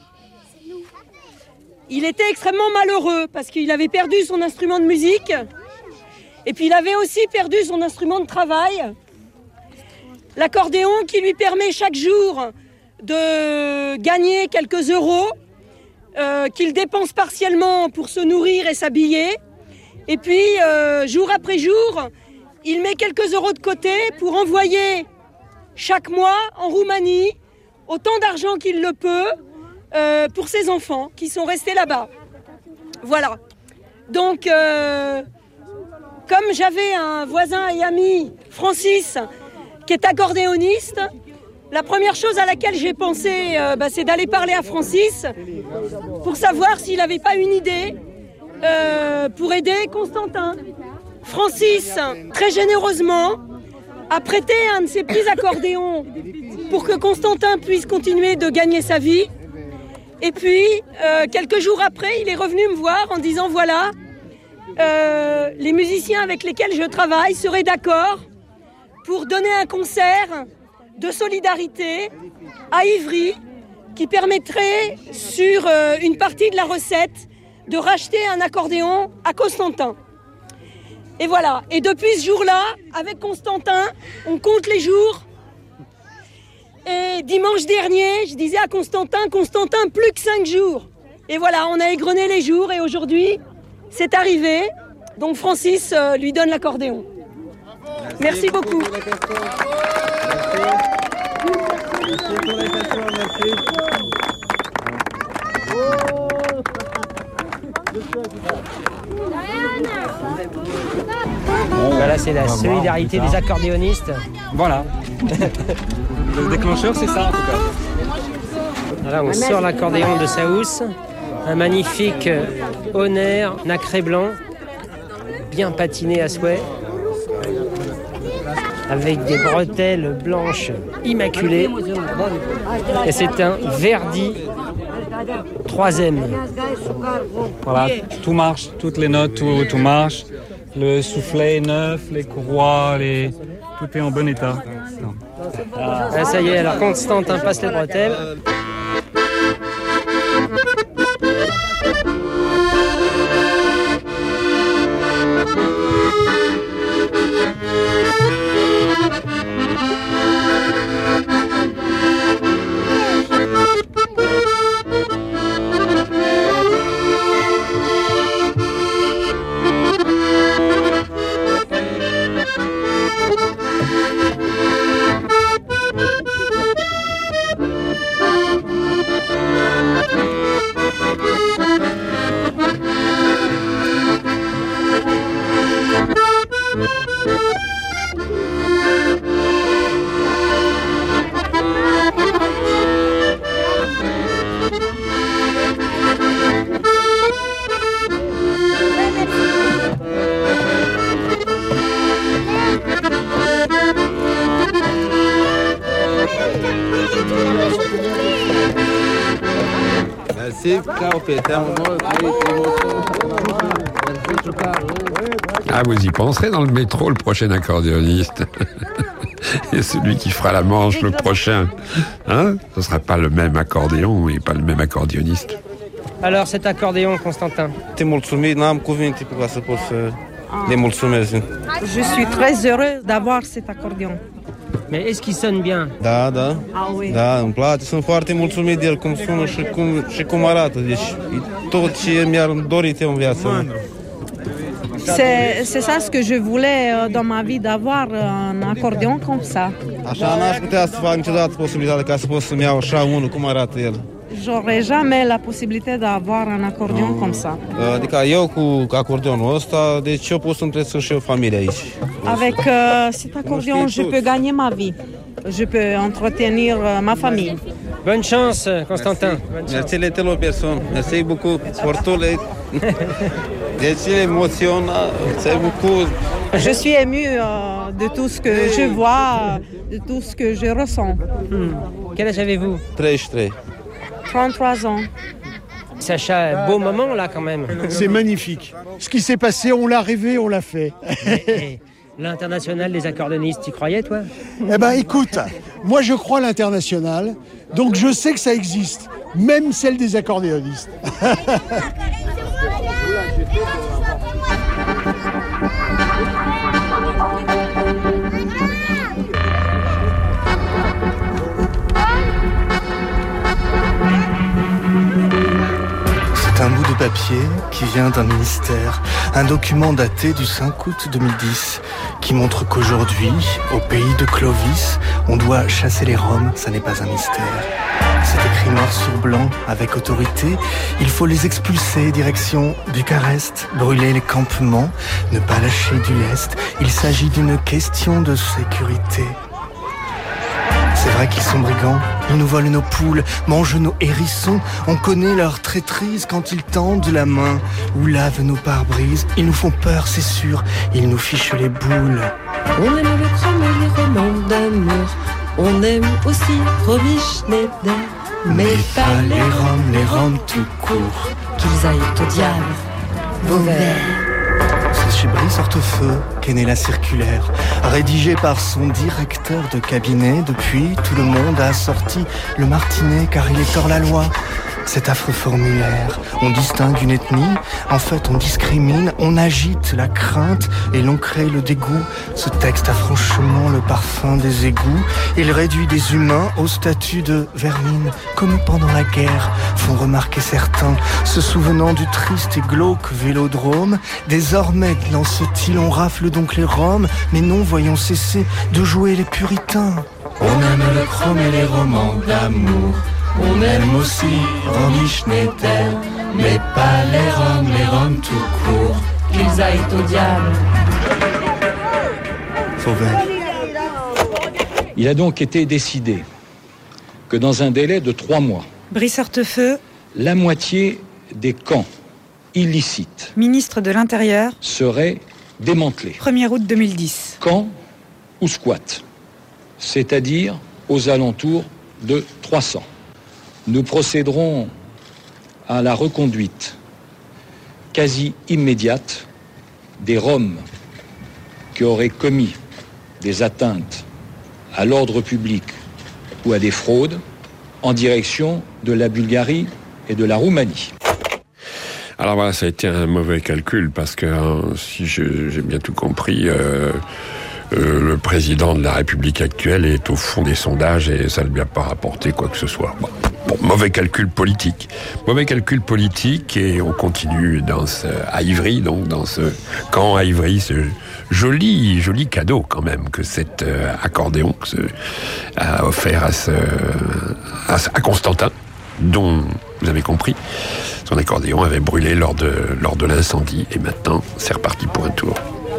il était extrêmement malheureux parce qu'il avait perdu son instrument de musique et puis il avait aussi perdu son instrument de travail, l'accordéon qui lui permet chaque jour de gagner quelques euros qu'il dépense partiellement pour se nourrir et s'habiller. Et puis, jour après jour, il met quelques euros de côté pour envoyer chaque mois en Roumanie autant d'argent qu'il le peut pour ses enfants qui sont restés là-bas. Voilà. Donc, comme j'avais un voisin et ami, Francis, qui est accordéoniste, la première chose à laquelle j'ai pensé, c'est d'aller parler à Francis pour savoir s'il n'avait pas une idée pour aider Constantin. Francis, très généreusement, a prêté un de ses petits accordéons pour que Constantin puisse continuer de gagner sa vie. Et puis, quelques jours après, il est revenu me voir en disant, voilà, les musiciens avec lesquels je travaille seraient d'accord pour donner un concert de solidarité à Ivry qui permettrait, sur une partie de la recette, de racheter un accordéon à Constantin. Et voilà. Et depuis ce jour-là, avec Constantin, on compte les jours. Et dimanche dernier, je disais à Constantin, plus que 5 jours. Et voilà, on a égrené les jours et aujourd'hui, c'est arrivé. Donc Francis lui donne l'accordéon. Merci beaucoup. Voilà, c'est la solidarité des accordéonistes. Voilà. Le déclencheur, c'est ça en tout cas. Voilà, on sort l'accordéon de sa housse. Un magnifique honneur nacré blanc, bien patiné à souhait, avec des bretelles blanches immaculées. Et c'est un Verdi 3e. Voilà, tout marche, toutes les notes, tout marche. Le soufflet est neuf, les courroies, tout est en bon état. Ah, ça y est, alors Constantin passe les bretelles. Ah, vous y penserez dans le métro, le prochain accordéoniste. Et celui qui fera la manche le prochain. Hein? Ce ne sera pas le même accordéon et pas le même accordéoniste. Alors, cet accordéon, Constantin. Je suis très heureuse d'avoir cet accordéon. Mais est-ce qu'il sonne bien? Da, da. Ah oui. Da, îmi place. Sunt foarte mulțumit de el, cum sună și cum arată. Deci, tot ce mi-ar dorit eu în viață. C'est ça ce que je voulais dans ma vie, d'avoir un accordéon comme ça. Așa n-aș putea să fac niciodată posibilitatea ca să pot să-mi iau așa unul cum arată el. J'aurais jamais la possibilité d'avoir un accordéon comme ça. Adică eu cu acordeonul ăsta, deci eu pot să-mi trăiesc și eu familia aici. Avec cet accordéon, je peux gagner ma vie. Je peux entretenir ma famille. Bonne chance, Constantin. Merci les télépersones. Merci beaucoup pour tous les... Deci l'émotion, c'est beaucoup. Je suis émue de tout ce que je vois, de tout ce que je ressens. Quel âge avez-vous? 33. 33 ans. Sacha, beau moment là quand même. C'est magnifique. Ce qui s'est passé, on l'a rêvé, on l'a fait. L'international des accordéonistes, tu croyais toi? Eh ben écoute, moi je crois à l'international, donc je sais que ça existe, même celle des accordéonistes. C'est un bout de papier qui vient d'un ministère, un document daté du 5 août 2010 qui montre qu'aujourd'hui, au pays de Clovis, on doit chasser les Roms, ça n'est pas un mystère. C'est écrit noir sur blanc, avec autorité, il faut les expulser, direction Bucarest, brûler les campements, ne pas lâcher du lest, il s'agit d'une question de sécurité. C'est vrai qu'ils sont brigands, ils nous volent nos poules, mangent nos hérissons. On connaît leur traîtrise quand ils tendent la main ou lavent nos pare-brises. Ils nous font peur, c'est sûr, ils nous fichent les boules. On aime le chrome et les romans d'amour. On aime aussi Romy Schneider. Mais pas les Roms tout court. Qu'ils aillent au diable, Vauvert. C'est chez Brice Hortefeux qu'est née la circulaire, rédigée par son directeur de cabinet. Depuis, tout le monde a sorti le martinet car il est hors la loi. Cet affreux formulaire, on distingue une ethnie, en fait on discrimine, on agite la crainte et l'on crée le dégoût. Ce texte a franchement le parfum des égouts. Il réduit des humains au statut de vermine, comme pendant la guerre, font remarquer certains, se souvenant du triste et glauque vélodrome. Désormais, lance-t-il, on rafle donc les Roms, mais non, voyons cesser de jouer les puritains. On aime le chrome et les romans d'amour. On aime aussi Romy Schneider, mais pas les Roms tout court. Qu'ils aillent au diable. Vauvert. Il a donc été décidé que dans un délai de 3 mois, Brice Hortefeux, la moitié des camps illicites, ministre de l'Intérieur, seraient démantelés. 1er août 2010. Camps ou squats, c'est-à-dire aux alentours de 300. Nous procéderons à la reconduite quasi immédiate des Roms qui auraient commis des atteintes à l'ordre public ou à des fraudes en direction de la Bulgarie et de la Roumanie. Alors voilà, ça a été un mauvais calcul parce que, si j'ai bien tout compris, le président de la République actuelle est au fond des sondages et ça ne lui a pas rapporté quoi que ce soit. Bon, mauvais calcul politique. Mauvais calcul politique et on continue à Ivry, donc dans ce camp à Ivry, ce joli cadeau quand même que cet accordéon a offert à Constantin, dont vous avez compris, son accordéon avait brûlé lors de l'incendie et maintenant c'est reparti pour un tour.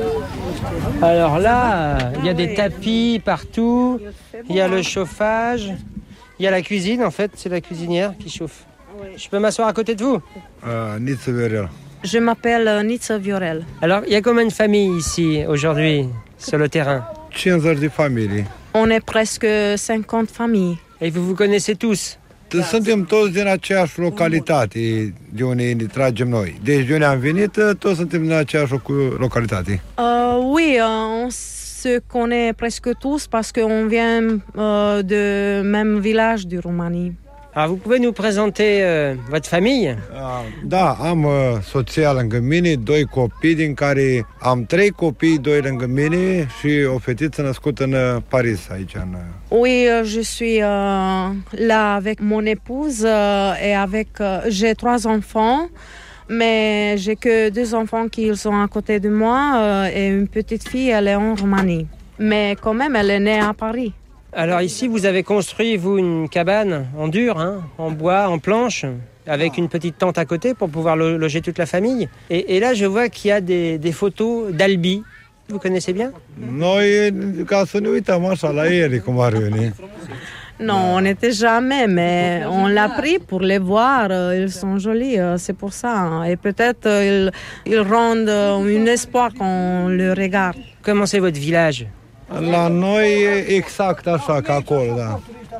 Alors là, il y a des tapis partout, il y a le chauffage, il y a la cuisine en fait, c'est la cuisinière qui chauffe. Je peux m'asseoir à côté de vous? Nitsa Viorel. Je m'appelle Nitsa Viorel. Alors, il y a combien de familles ici aujourd'hui sur le terrain? 50 de familles. On est presque 50 familles. Et vous vous connaissez tous? Suntem toți din aceeași localitate de unde ne tragem noi. Deci de unde am venit, toți suntem din aceeași localitate. Oui, on se connaît presque tous parce qu'on vient de même village de Roumanie. Alors vous pouvez nous présenter votre famille? Da, am soția lângă mine, 2 copii, din care am 3 copii, 2 lângă mine și o fetiță născută în Paris, aici. Oui, je suis là avec mon épouse et avec j'ai 3 enfants. Mais j'ai que 2 enfants qui sont à côté de moi et une petite fille, elle est en Roumanie. Mais quand même, elle est née à Paris. Alors ici, vous avez construit, vous, une cabane en dur, en bois, en planche, avec une petite tente à côté pour pouvoir loger toute la famille. Et là, je vois qu'il y a des photos d'Albi. Vous connaissez bien? Noi, ca să ne uităm așa la ele, cum ar veni. Non, on n'était jamais, mais on l'a pris pour les voir. Ils sont jolis, c'est pour ça. Et peut-être ils rendent un espoir quand on le regarde. Comment c'est votre village? La noi exact așa ca acolo, da.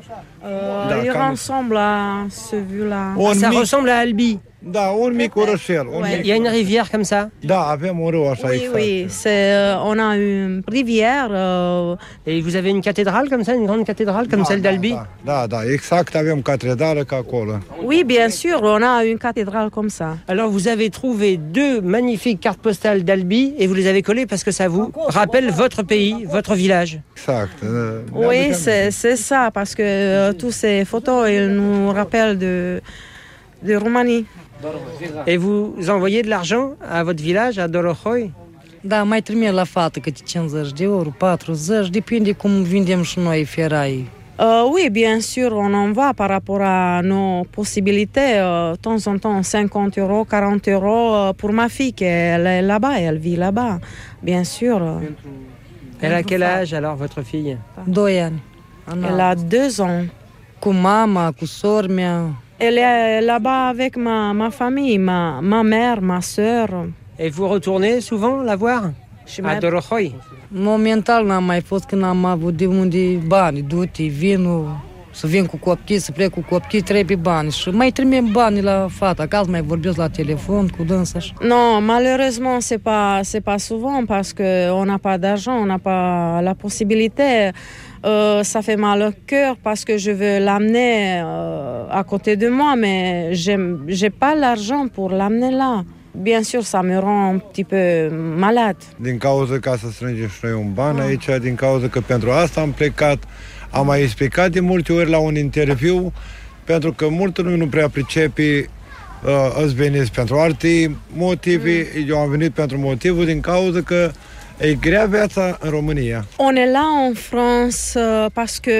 Il ressemble à ce vue-là. Ça ressemble à Albi. Da, un mic orășel. Il y a une rivière comme ça? Da, avem un râu așa exact. Oui, on a une rivière. Et vous avez une cathédrale comme ça, une grande cathédrale comme celle d'Albi? Da, exact, avem catedrală ca acolo. Oui, bien sûr, on a une cathédrale comme ça. Alors vous avez trouvé 2 magnifiques cartes postales d'Albi et vous les avez collées parce que ça vous rappelle votre pays, votre village. Exact. Oui, c'est ça, parce que toutes ces photos, elles nous rappellent de Roumanie. Et vous envoyez de l'argent à votre village, à Dorohoi? Da, mai trimit la fată câte 50 de euro, 40, depinde cum vindem și noi ferai. Oui, bien sûr, on en va par rapport à nos possibilités. De temps en temps, 50 euros, 40 euros pour ma fille qui est là-bas, elle vit là-bas, bien sûr. Elle a quel âge alors, votre fille? 2 ani. Elle a 2 ans. Cu mama, cu sora mea. Elle est là-bas avec ma famille, ma mère, ma sœur. Et vous retournez souvent la voir? À Dorohoi? Momentan n-am mai fost când am avut de unde bani, du-te, vin, să vin cu copii, să plec cu copii, trebuie bani. Și mai trimit bani la fata, acasă mai vorbesc la telefon cu dânsa. Non, malheureusement, c'est pas souvent parce qu'on n'a pas d'argent, on n'a pas la possibilité. Ça fait mal au cœur parce que je veux l'amener à côté de moi, mais j'ai pas l'argent pour l'amener là. Bien sûr, ça me rend un petit peu malade. Din cauza ca să strângem și noi un ban aici, din cauza că pentru asta am plecat. Am mai explicat de multe ori la un interviu, pentru că multă lume nu prea pricepe, îți veniți pentru alte motive, eu am venit pentru motivul din cauza că e grea viața în România. On est là en France parce que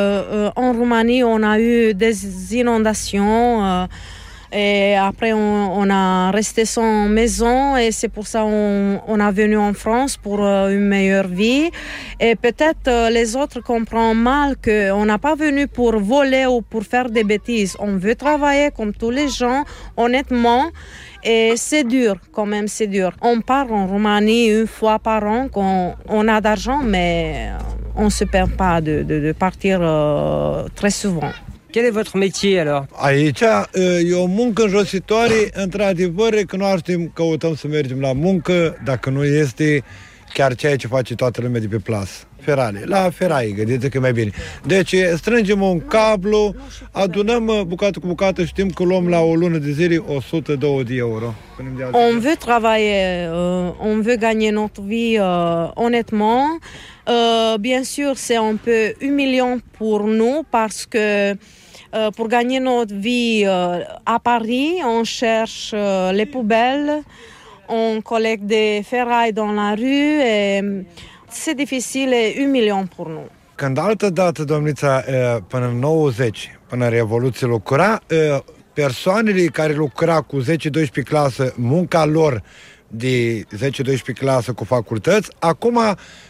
en Roumanie on a eu des inondations. Et après, on a resté sans maison et c'est pour ça on a venu en France pour une meilleure vie. Et peut-être les autres comprennent mal qu'on n'a pas venu pour voler ou pour faire des bêtises. On veut travailler comme tous les gens, honnêtement. Et c'est dur, quand même, c'est dur. On part en Roumanie une fois par an quand on a d'argent, mais on ne se permet pas de partir très souvent. Quel est votre métier alors? Aici e o muncă înjositoare, într-adevăr, recunoaștem, căutăm să mergem la muncă, dacă nu este chiar ceea ce face toată lumea de pe plasă. Ferale, la ferai, gândiți că e mai bine. Deci strângem un cablu, adunăm bucată cu bucată și știm că luăm la o lună de zile 102 de euro. On veut travailler, on veut gagner notre vie honnêtement. Bien sûr, c'est un peu humiliant pour nous parce que pour gagner notre vie à Paris, on cherche les poubelles, on collecte des ferrailles dans la rue et c'est difficile et humiliant pour nous. Când altă dată, domnița, până în 90, până în Revoluție lucra, persoanele care lucra cu 10-12 clasă, munca lor de 10-12 clasă cu facultăți, acum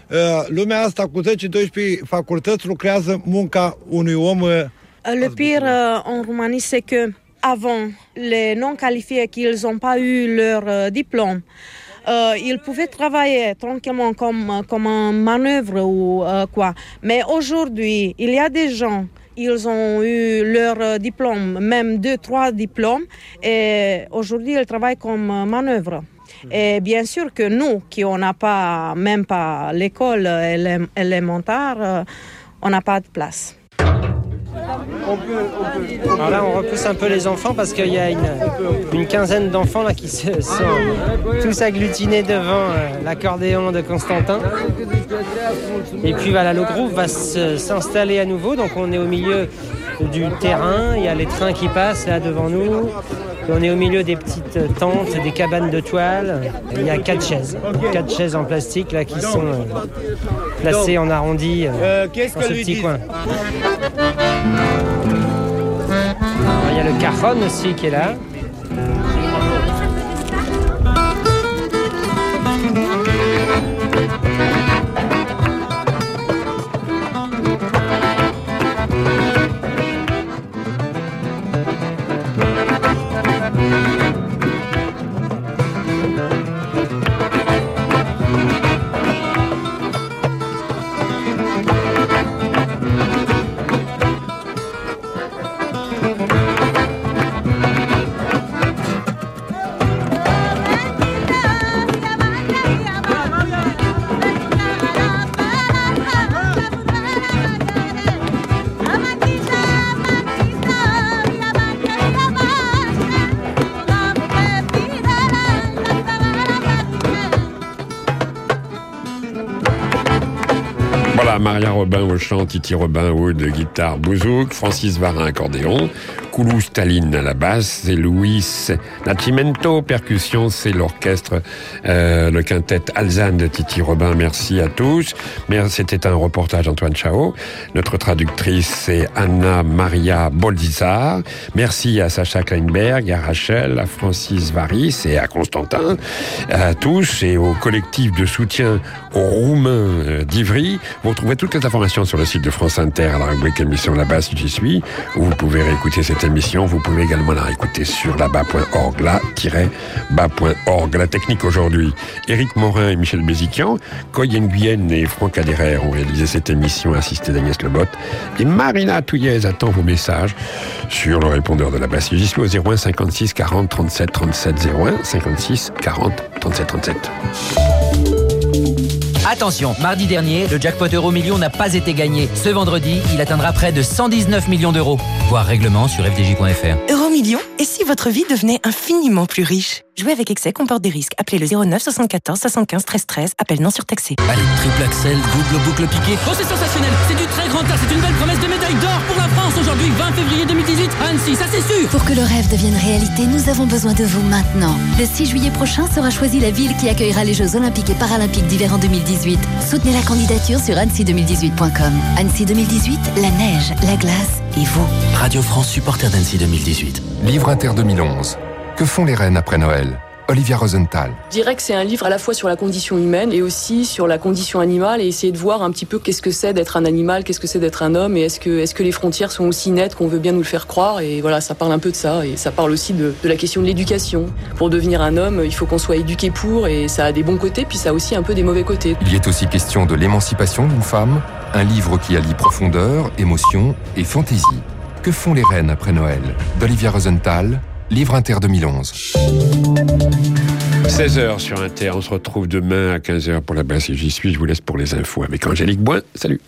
lumea asta cu 10-12 facultăți lucrează munca unui om. Le pire en Roumanie, c'est que avant, les non-qualifiés qui n'ont pas eu leur diplôme, ils pouvaient travailler tranquillement comme en manœuvre ou quoi. Mais aujourd'hui, il y a des gens, ils ont eu leur diplôme, même 2-3 diplômes, et aujourd'hui, ils travaillent comme manœuvre. Et bien sûr que nous, qui on n'a pas, même pas l'école élémentaire, on n'a pas de place. Alors là, on repousse un peu les enfants parce qu'il y a une quinzaine d'enfants là qui se sont tous agglutinés devant l'accordéon de Constantin. Et puis voilà, le groupe va s'installer à nouveau. Donc on est au milieu du terrain, il y a les trains qui passent là devant nous. Et on est au milieu des petites tentes, des cabanes de toile. Il y a 4 chaises en plastique là qui sont placées en arrondi dans ce petit coin. Alors, il y a le cajon aussi qui est là. Maria Robin au chant, Titi Robin au de guitare, bouzouk, Francis Varin accordéon, Koulou Staline à la basse, et Luis Nascimento, percussion, c'est l'orchestre, le quintet Alzane de Titi Robin. Merci à tous. C'était un reportage d'Antoine Chao. Notre traductrice, c'est Anna Maria Boldizar. Merci à Sacha Kleinberg, à Rachel, à Francis Varis et à Constantin, à tous et au collectif de soutien aux Roumains d'Ivry. Vous retrouvez toutes les informations sur le site de France Inter à la rubrique émission Là-bas si j'y suis, où vous pouvez réécouter cette émission. Vous pouvez également la réécouter sur là-bas.org, là-bas.org. La technique aujourd'hui, Éric Morin et Michel Béziquian, Coy Nguyen et Franck Aderer ont réalisé cette émission, assisté d'Agnès Lebotte, et Marina Touillez attend vos messages sur le répondeur de Là-bas si j'y suis au 01 56 40 37 37 01 56 40 37 37. Attention, mardi dernier, le jackpot Euro-Million n'a pas été gagné. Ce vendredi, il atteindra près de 119 millions d'euros. Voir règlement sur fdj.fr. Euro-Million, et si votre vie devenait infiniment plus riche ? Jouer avec excès comporte des risques. Appelez le 09 74 75 13 13. Appel non surtaxé. Allez, triple axel, double boucle piqué. Oh, c'est sensationnel. C'est du très grand art. C'est une belle promesse de médaille d'or pour la France aujourd'hui, 20 février 2018 à Annecy. Ça, c'est sûr. Pour que le rêve devienne réalité, nous avons besoin de vous maintenant. Le 6 juillet prochain sera choisie la ville qui accueillera les Jeux Olympiques et Paralympiques d'hiver en 2018. Soutenez la candidature sur annecy2018.com. Annecy 2018, la neige, la glace et vous. Radio France, supporter d'Annecy 2018. Livre Inter 2011. Que font les reines après Noël ? Olivia Rosenthal. Je dirais que c'est un livre à la fois sur la condition humaine et aussi sur la condition animale, et essayer de voir un petit peu qu'est-ce que c'est d'être un animal, qu'est-ce que c'est d'être un homme, et est-ce que les frontières sont aussi nettes qu'on veut bien nous le faire croire. Et voilà, ça parle un peu de ça, et ça parle aussi de la question de l'éducation. Pour devenir un homme, il faut qu'on soit éduqué pour, et ça a des bons côtés, puis ça a aussi un peu des mauvais côtés. Il y est aussi question de l'émancipation d'une femme, un livre qui allie profondeur, émotion et fantaisie. Que font les reines après Noël ? D'Olivia Rosenthal, Livre Inter 2011. 16h sur Inter, on se retrouve demain à 15h pour Là-bas si j'y suis. Je vous laisse pour les infos avec Angélique Boin. Salut.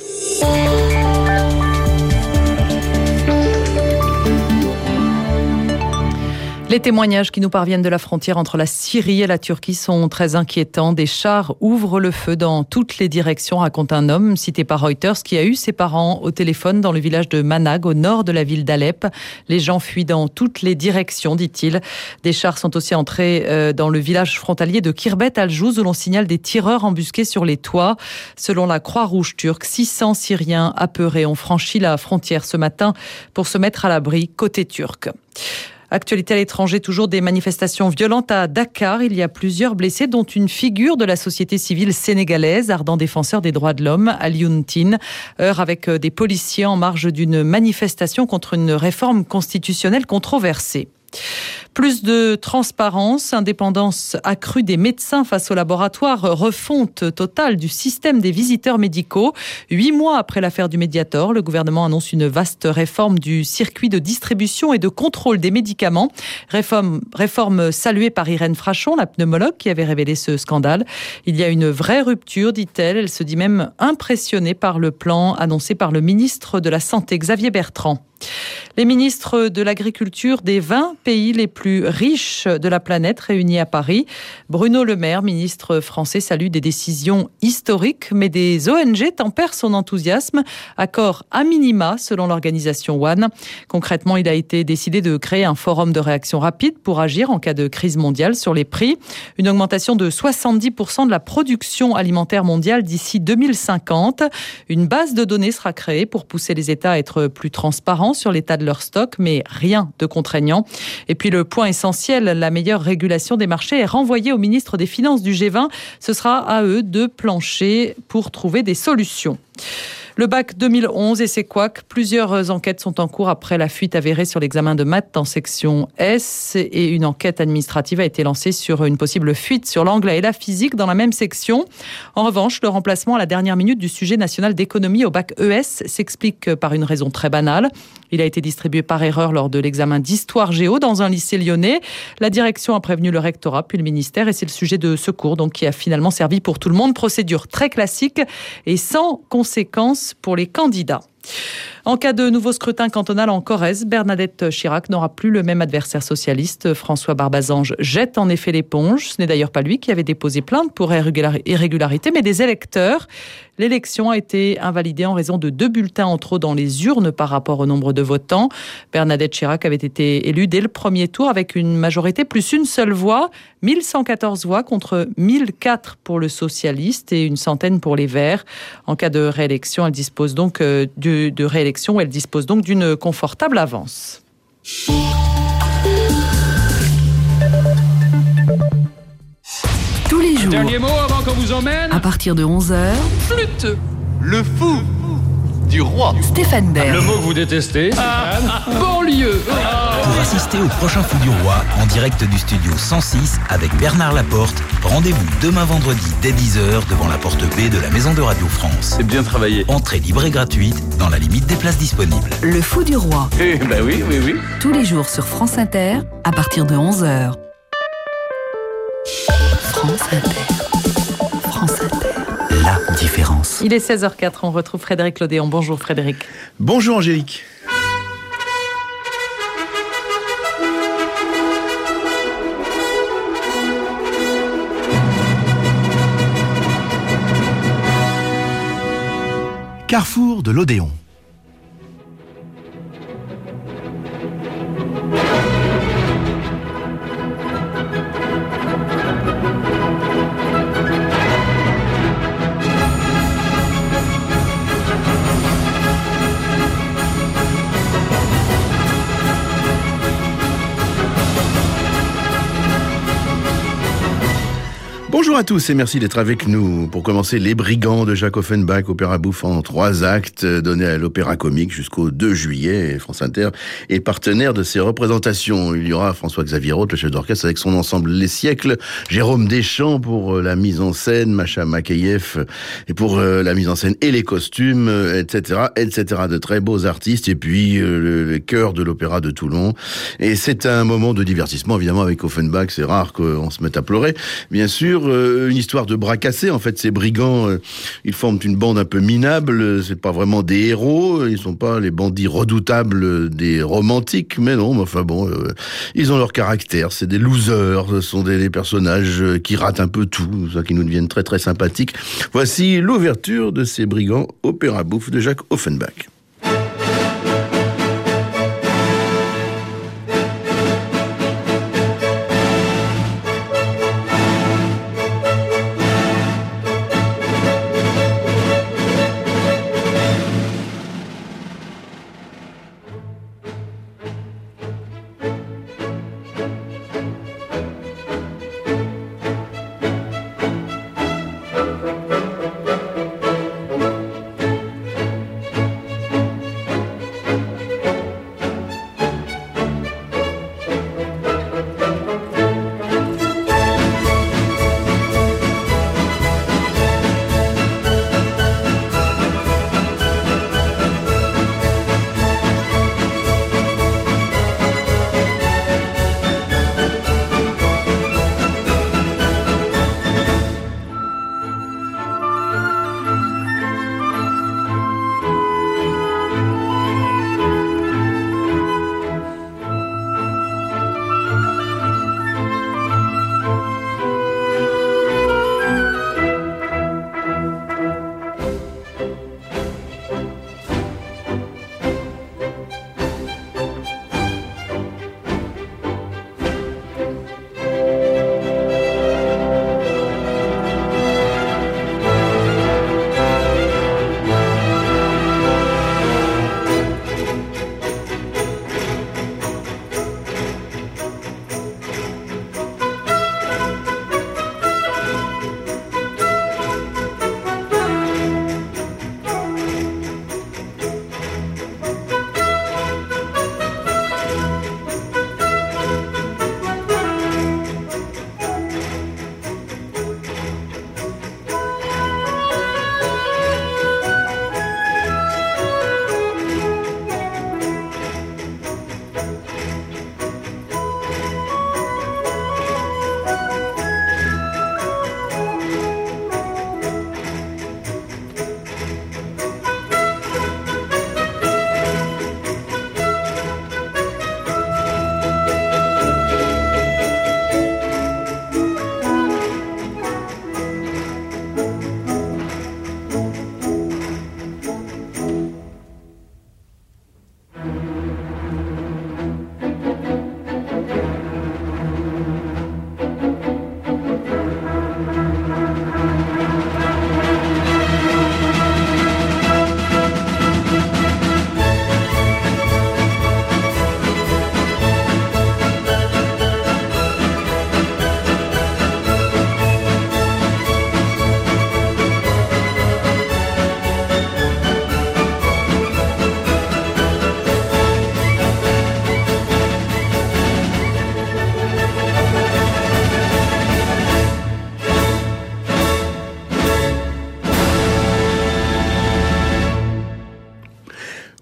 Les témoignages qui nous parviennent de la frontière entre la Syrie et la Turquie sont très inquiétants. Des chars ouvrent le feu dans toutes les directions, raconte un homme cité par Reuters qui a eu ses parents au téléphone dans le village de Manag, au nord de la ville d'Alep. Les gens fuient dans toutes les directions, dit-il. Des chars sont aussi entrés dans le village frontalier de Kirbet al-Jouz, où l'on signale des tireurs embusqués sur les toits. Selon la Croix-Rouge turque, 600 Syriens apeurés ont franchi la frontière ce matin pour se mettre à l'abri côté turc. Actualité à l'étranger, toujours des manifestations violentes à Dakar. Il y a plusieurs blessés, dont une figure de la société civile sénégalaise, ardent défenseur des droits de l'homme, Alioune Tine. Heure avec des policiers en marge d'une manifestation contre une réforme constitutionnelle controversée. Plus de transparence, indépendance accrue des médecins face au laboratoire, refonte totale du système des visiteurs médicaux. 8 mois après l'affaire du Mediator, le gouvernement annonce une vaste réforme du circuit de distribution et de contrôle des médicaments. Réforme saluée par Irène Frachon, la pneumologue qui avait révélé ce scandale. Il y a une vraie rupture, dit-elle. Elle se dit même impressionnée par le plan annoncé par le ministre de la Santé, Xavier Bertrand. Les ministres de l'Agriculture des 20 pays les plus riches de la planète réunis à Paris. Bruno Le Maire, ministre français, salue des décisions historiques, mais des ONG tempèrent son enthousiasme. Accord à minima, selon l'organisation One. Concrètement, il a été décidé de créer un forum de réaction rapide pour agir en cas de crise mondiale sur les prix. Une augmentation de 70% de la production alimentaire mondiale d'ici 2050. Une base de données sera créée pour pousser les États à être plus transparents sur l'état de leur stock, mais rien de contraignant. Et puis le point essentiel, la meilleure régulation des marchés est renvoyée au ministre des Finances du G20. Ce sera à eux de plancher pour trouver des solutions. Le bac 2011 et ses couacs, plusieurs enquêtes sont en cours après la fuite avérée sur l'examen de maths en section S, et une enquête administrative a été lancée sur une possible fuite sur l'anglais et la physique dans la même section. En revanche, le remplacement à la dernière minute du sujet national d'économie au bac ES s'explique par une raison très banale. Il a été distribué par erreur lors de l'examen d'histoire géo dans un lycée lyonnais. La direction a prévenu le rectorat puis le ministère, et c'est le sujet de secours donc qui a finalement servi pour tout le monde. Procédure très classique et sans conséquences pour les candidats. En cas de nouveau scrutin cantonal en Corrèze, Bernadette Chirac n'aura plus le même adversaire socialiste. François Barbazange jette en effet l'éponge. Ce n'est d'ailleurs pas lui qui avait déposé plainte pour irrégularité, mais des électeurs. L'élection a été invalidée en raison de 2 bulletins en trop dans les urnes par rapport au nombre de votants. Bernadette Chirac avait été élue dès le premier tour avec une majorité plus une seule voix, 1114 voix contre 1004 pour le socialiste et une centaine pour les Verts. En cas de réélection, elle dispose donc d'une confortable avance. Tous les jours, Dernier mot avant qu'on vous emmène. à partir de 11h, Flûte. le fou du roi. Stéphane Bern. Le mot que vous détestez. Banlieue. Pour assister au prochain Fou du Roi, en direct du studio 106 avec Bernard Laporte, rendez-vous demain vendredi dès 10h devant la porte B de la Maison de Radio France. C'est bien travaillé. Entrée libre et gratuite dans la limite des places disponibles. Le fou du roi. Eh ben oui. Tous les jours sur France Inter, à partir de 11h. France Inter. France Inter. La différence. Il est 16h04, on retrouve Frédéric Lodéon. Bonjour Frédéric. Bonjour Angélique. Carrefour de l'Odéon. Bonjour à tous et merci d'être avec nous. Pour commencer, Les Brigands de Jacques Offenbach, opéra bouffe en 3 actes, donné à l'Opéra Comique jusqu'au 2 juillet. France Inter est partenaire de ces représentations. Il y aura François-Xavier Roth, le chef d'orchestre, avec son ensemble Les Siècles, Jérôme Deschamps pour la mise en scène, Macha Makayev et pour la mise en scène et les costumes, etc., etc. De très beaux artistes et puis le chœur de l'Opéra de Toulon. Et c'est un moment de divertissement, évidemment, avec Offenbach. C'est rare qu'on se mette à pleurer, bien sûr. Une histoire de bras cassés. En fait, ces brigands, ils forment une bande un peu minable. C'est pas vraiment des héros. Ils sont pas les bandits redoutables des romantiques. Mais non, enfin bon, ils ont leur caractère. C'est des losers. Ce sont des personnages qui ratent un peu tout. Ça qui nous deviennent très très sympathiques. Voici l'ouverture de ces brigands, opéra bouffe de Jacques Offenbach.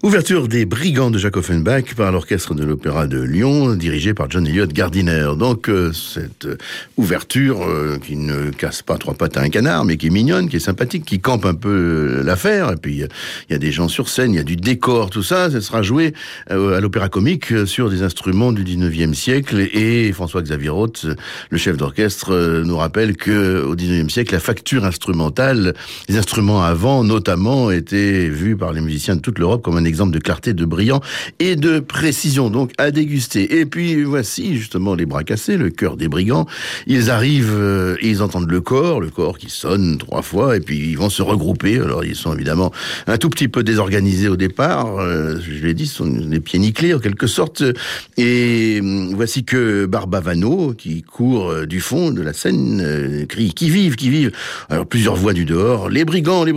Ouverture des Brigands de Jacques Offenbach par l'orchestre de l'Opéra de Lyon, dirigé par John Eliot Gardiner. Donc cette ouverture qui ne casse pas trois pattes à un canard, mais qui est mignonne, qui est sympathique, qui campe un peu l'affaire. Et puis il y a des gens sur scène, il y a du décor, tout ça. Ça sera joué à l'Opéra Comique sur des instruments du 19e siècle. Et François-Xavier Roth, le chef d'orchestre, nous rappelle que au 19e siècle, la facture instrumentale, les instruments avant, notamment, étaient vus par les musiciens de toute l'Europe comme un exemple de clarté, de brillant et de précision, donc à déguster. Et puis voici justement les bras cassés, le chœur des Brigands. Ils arrivent et ils entendent le corps qui sonne 3 fois, et puis ils vont se regrouper. Alors ils sont évidemment un tout petit peu désorganisés au départ, je l'ai dit, ce sont des pieds nickelés en quelque sorte. Et voici que Barbavano, qui court du fond de la scène, crie « Qui vive !» Alors plusieurs voix du dehors, les brigands !»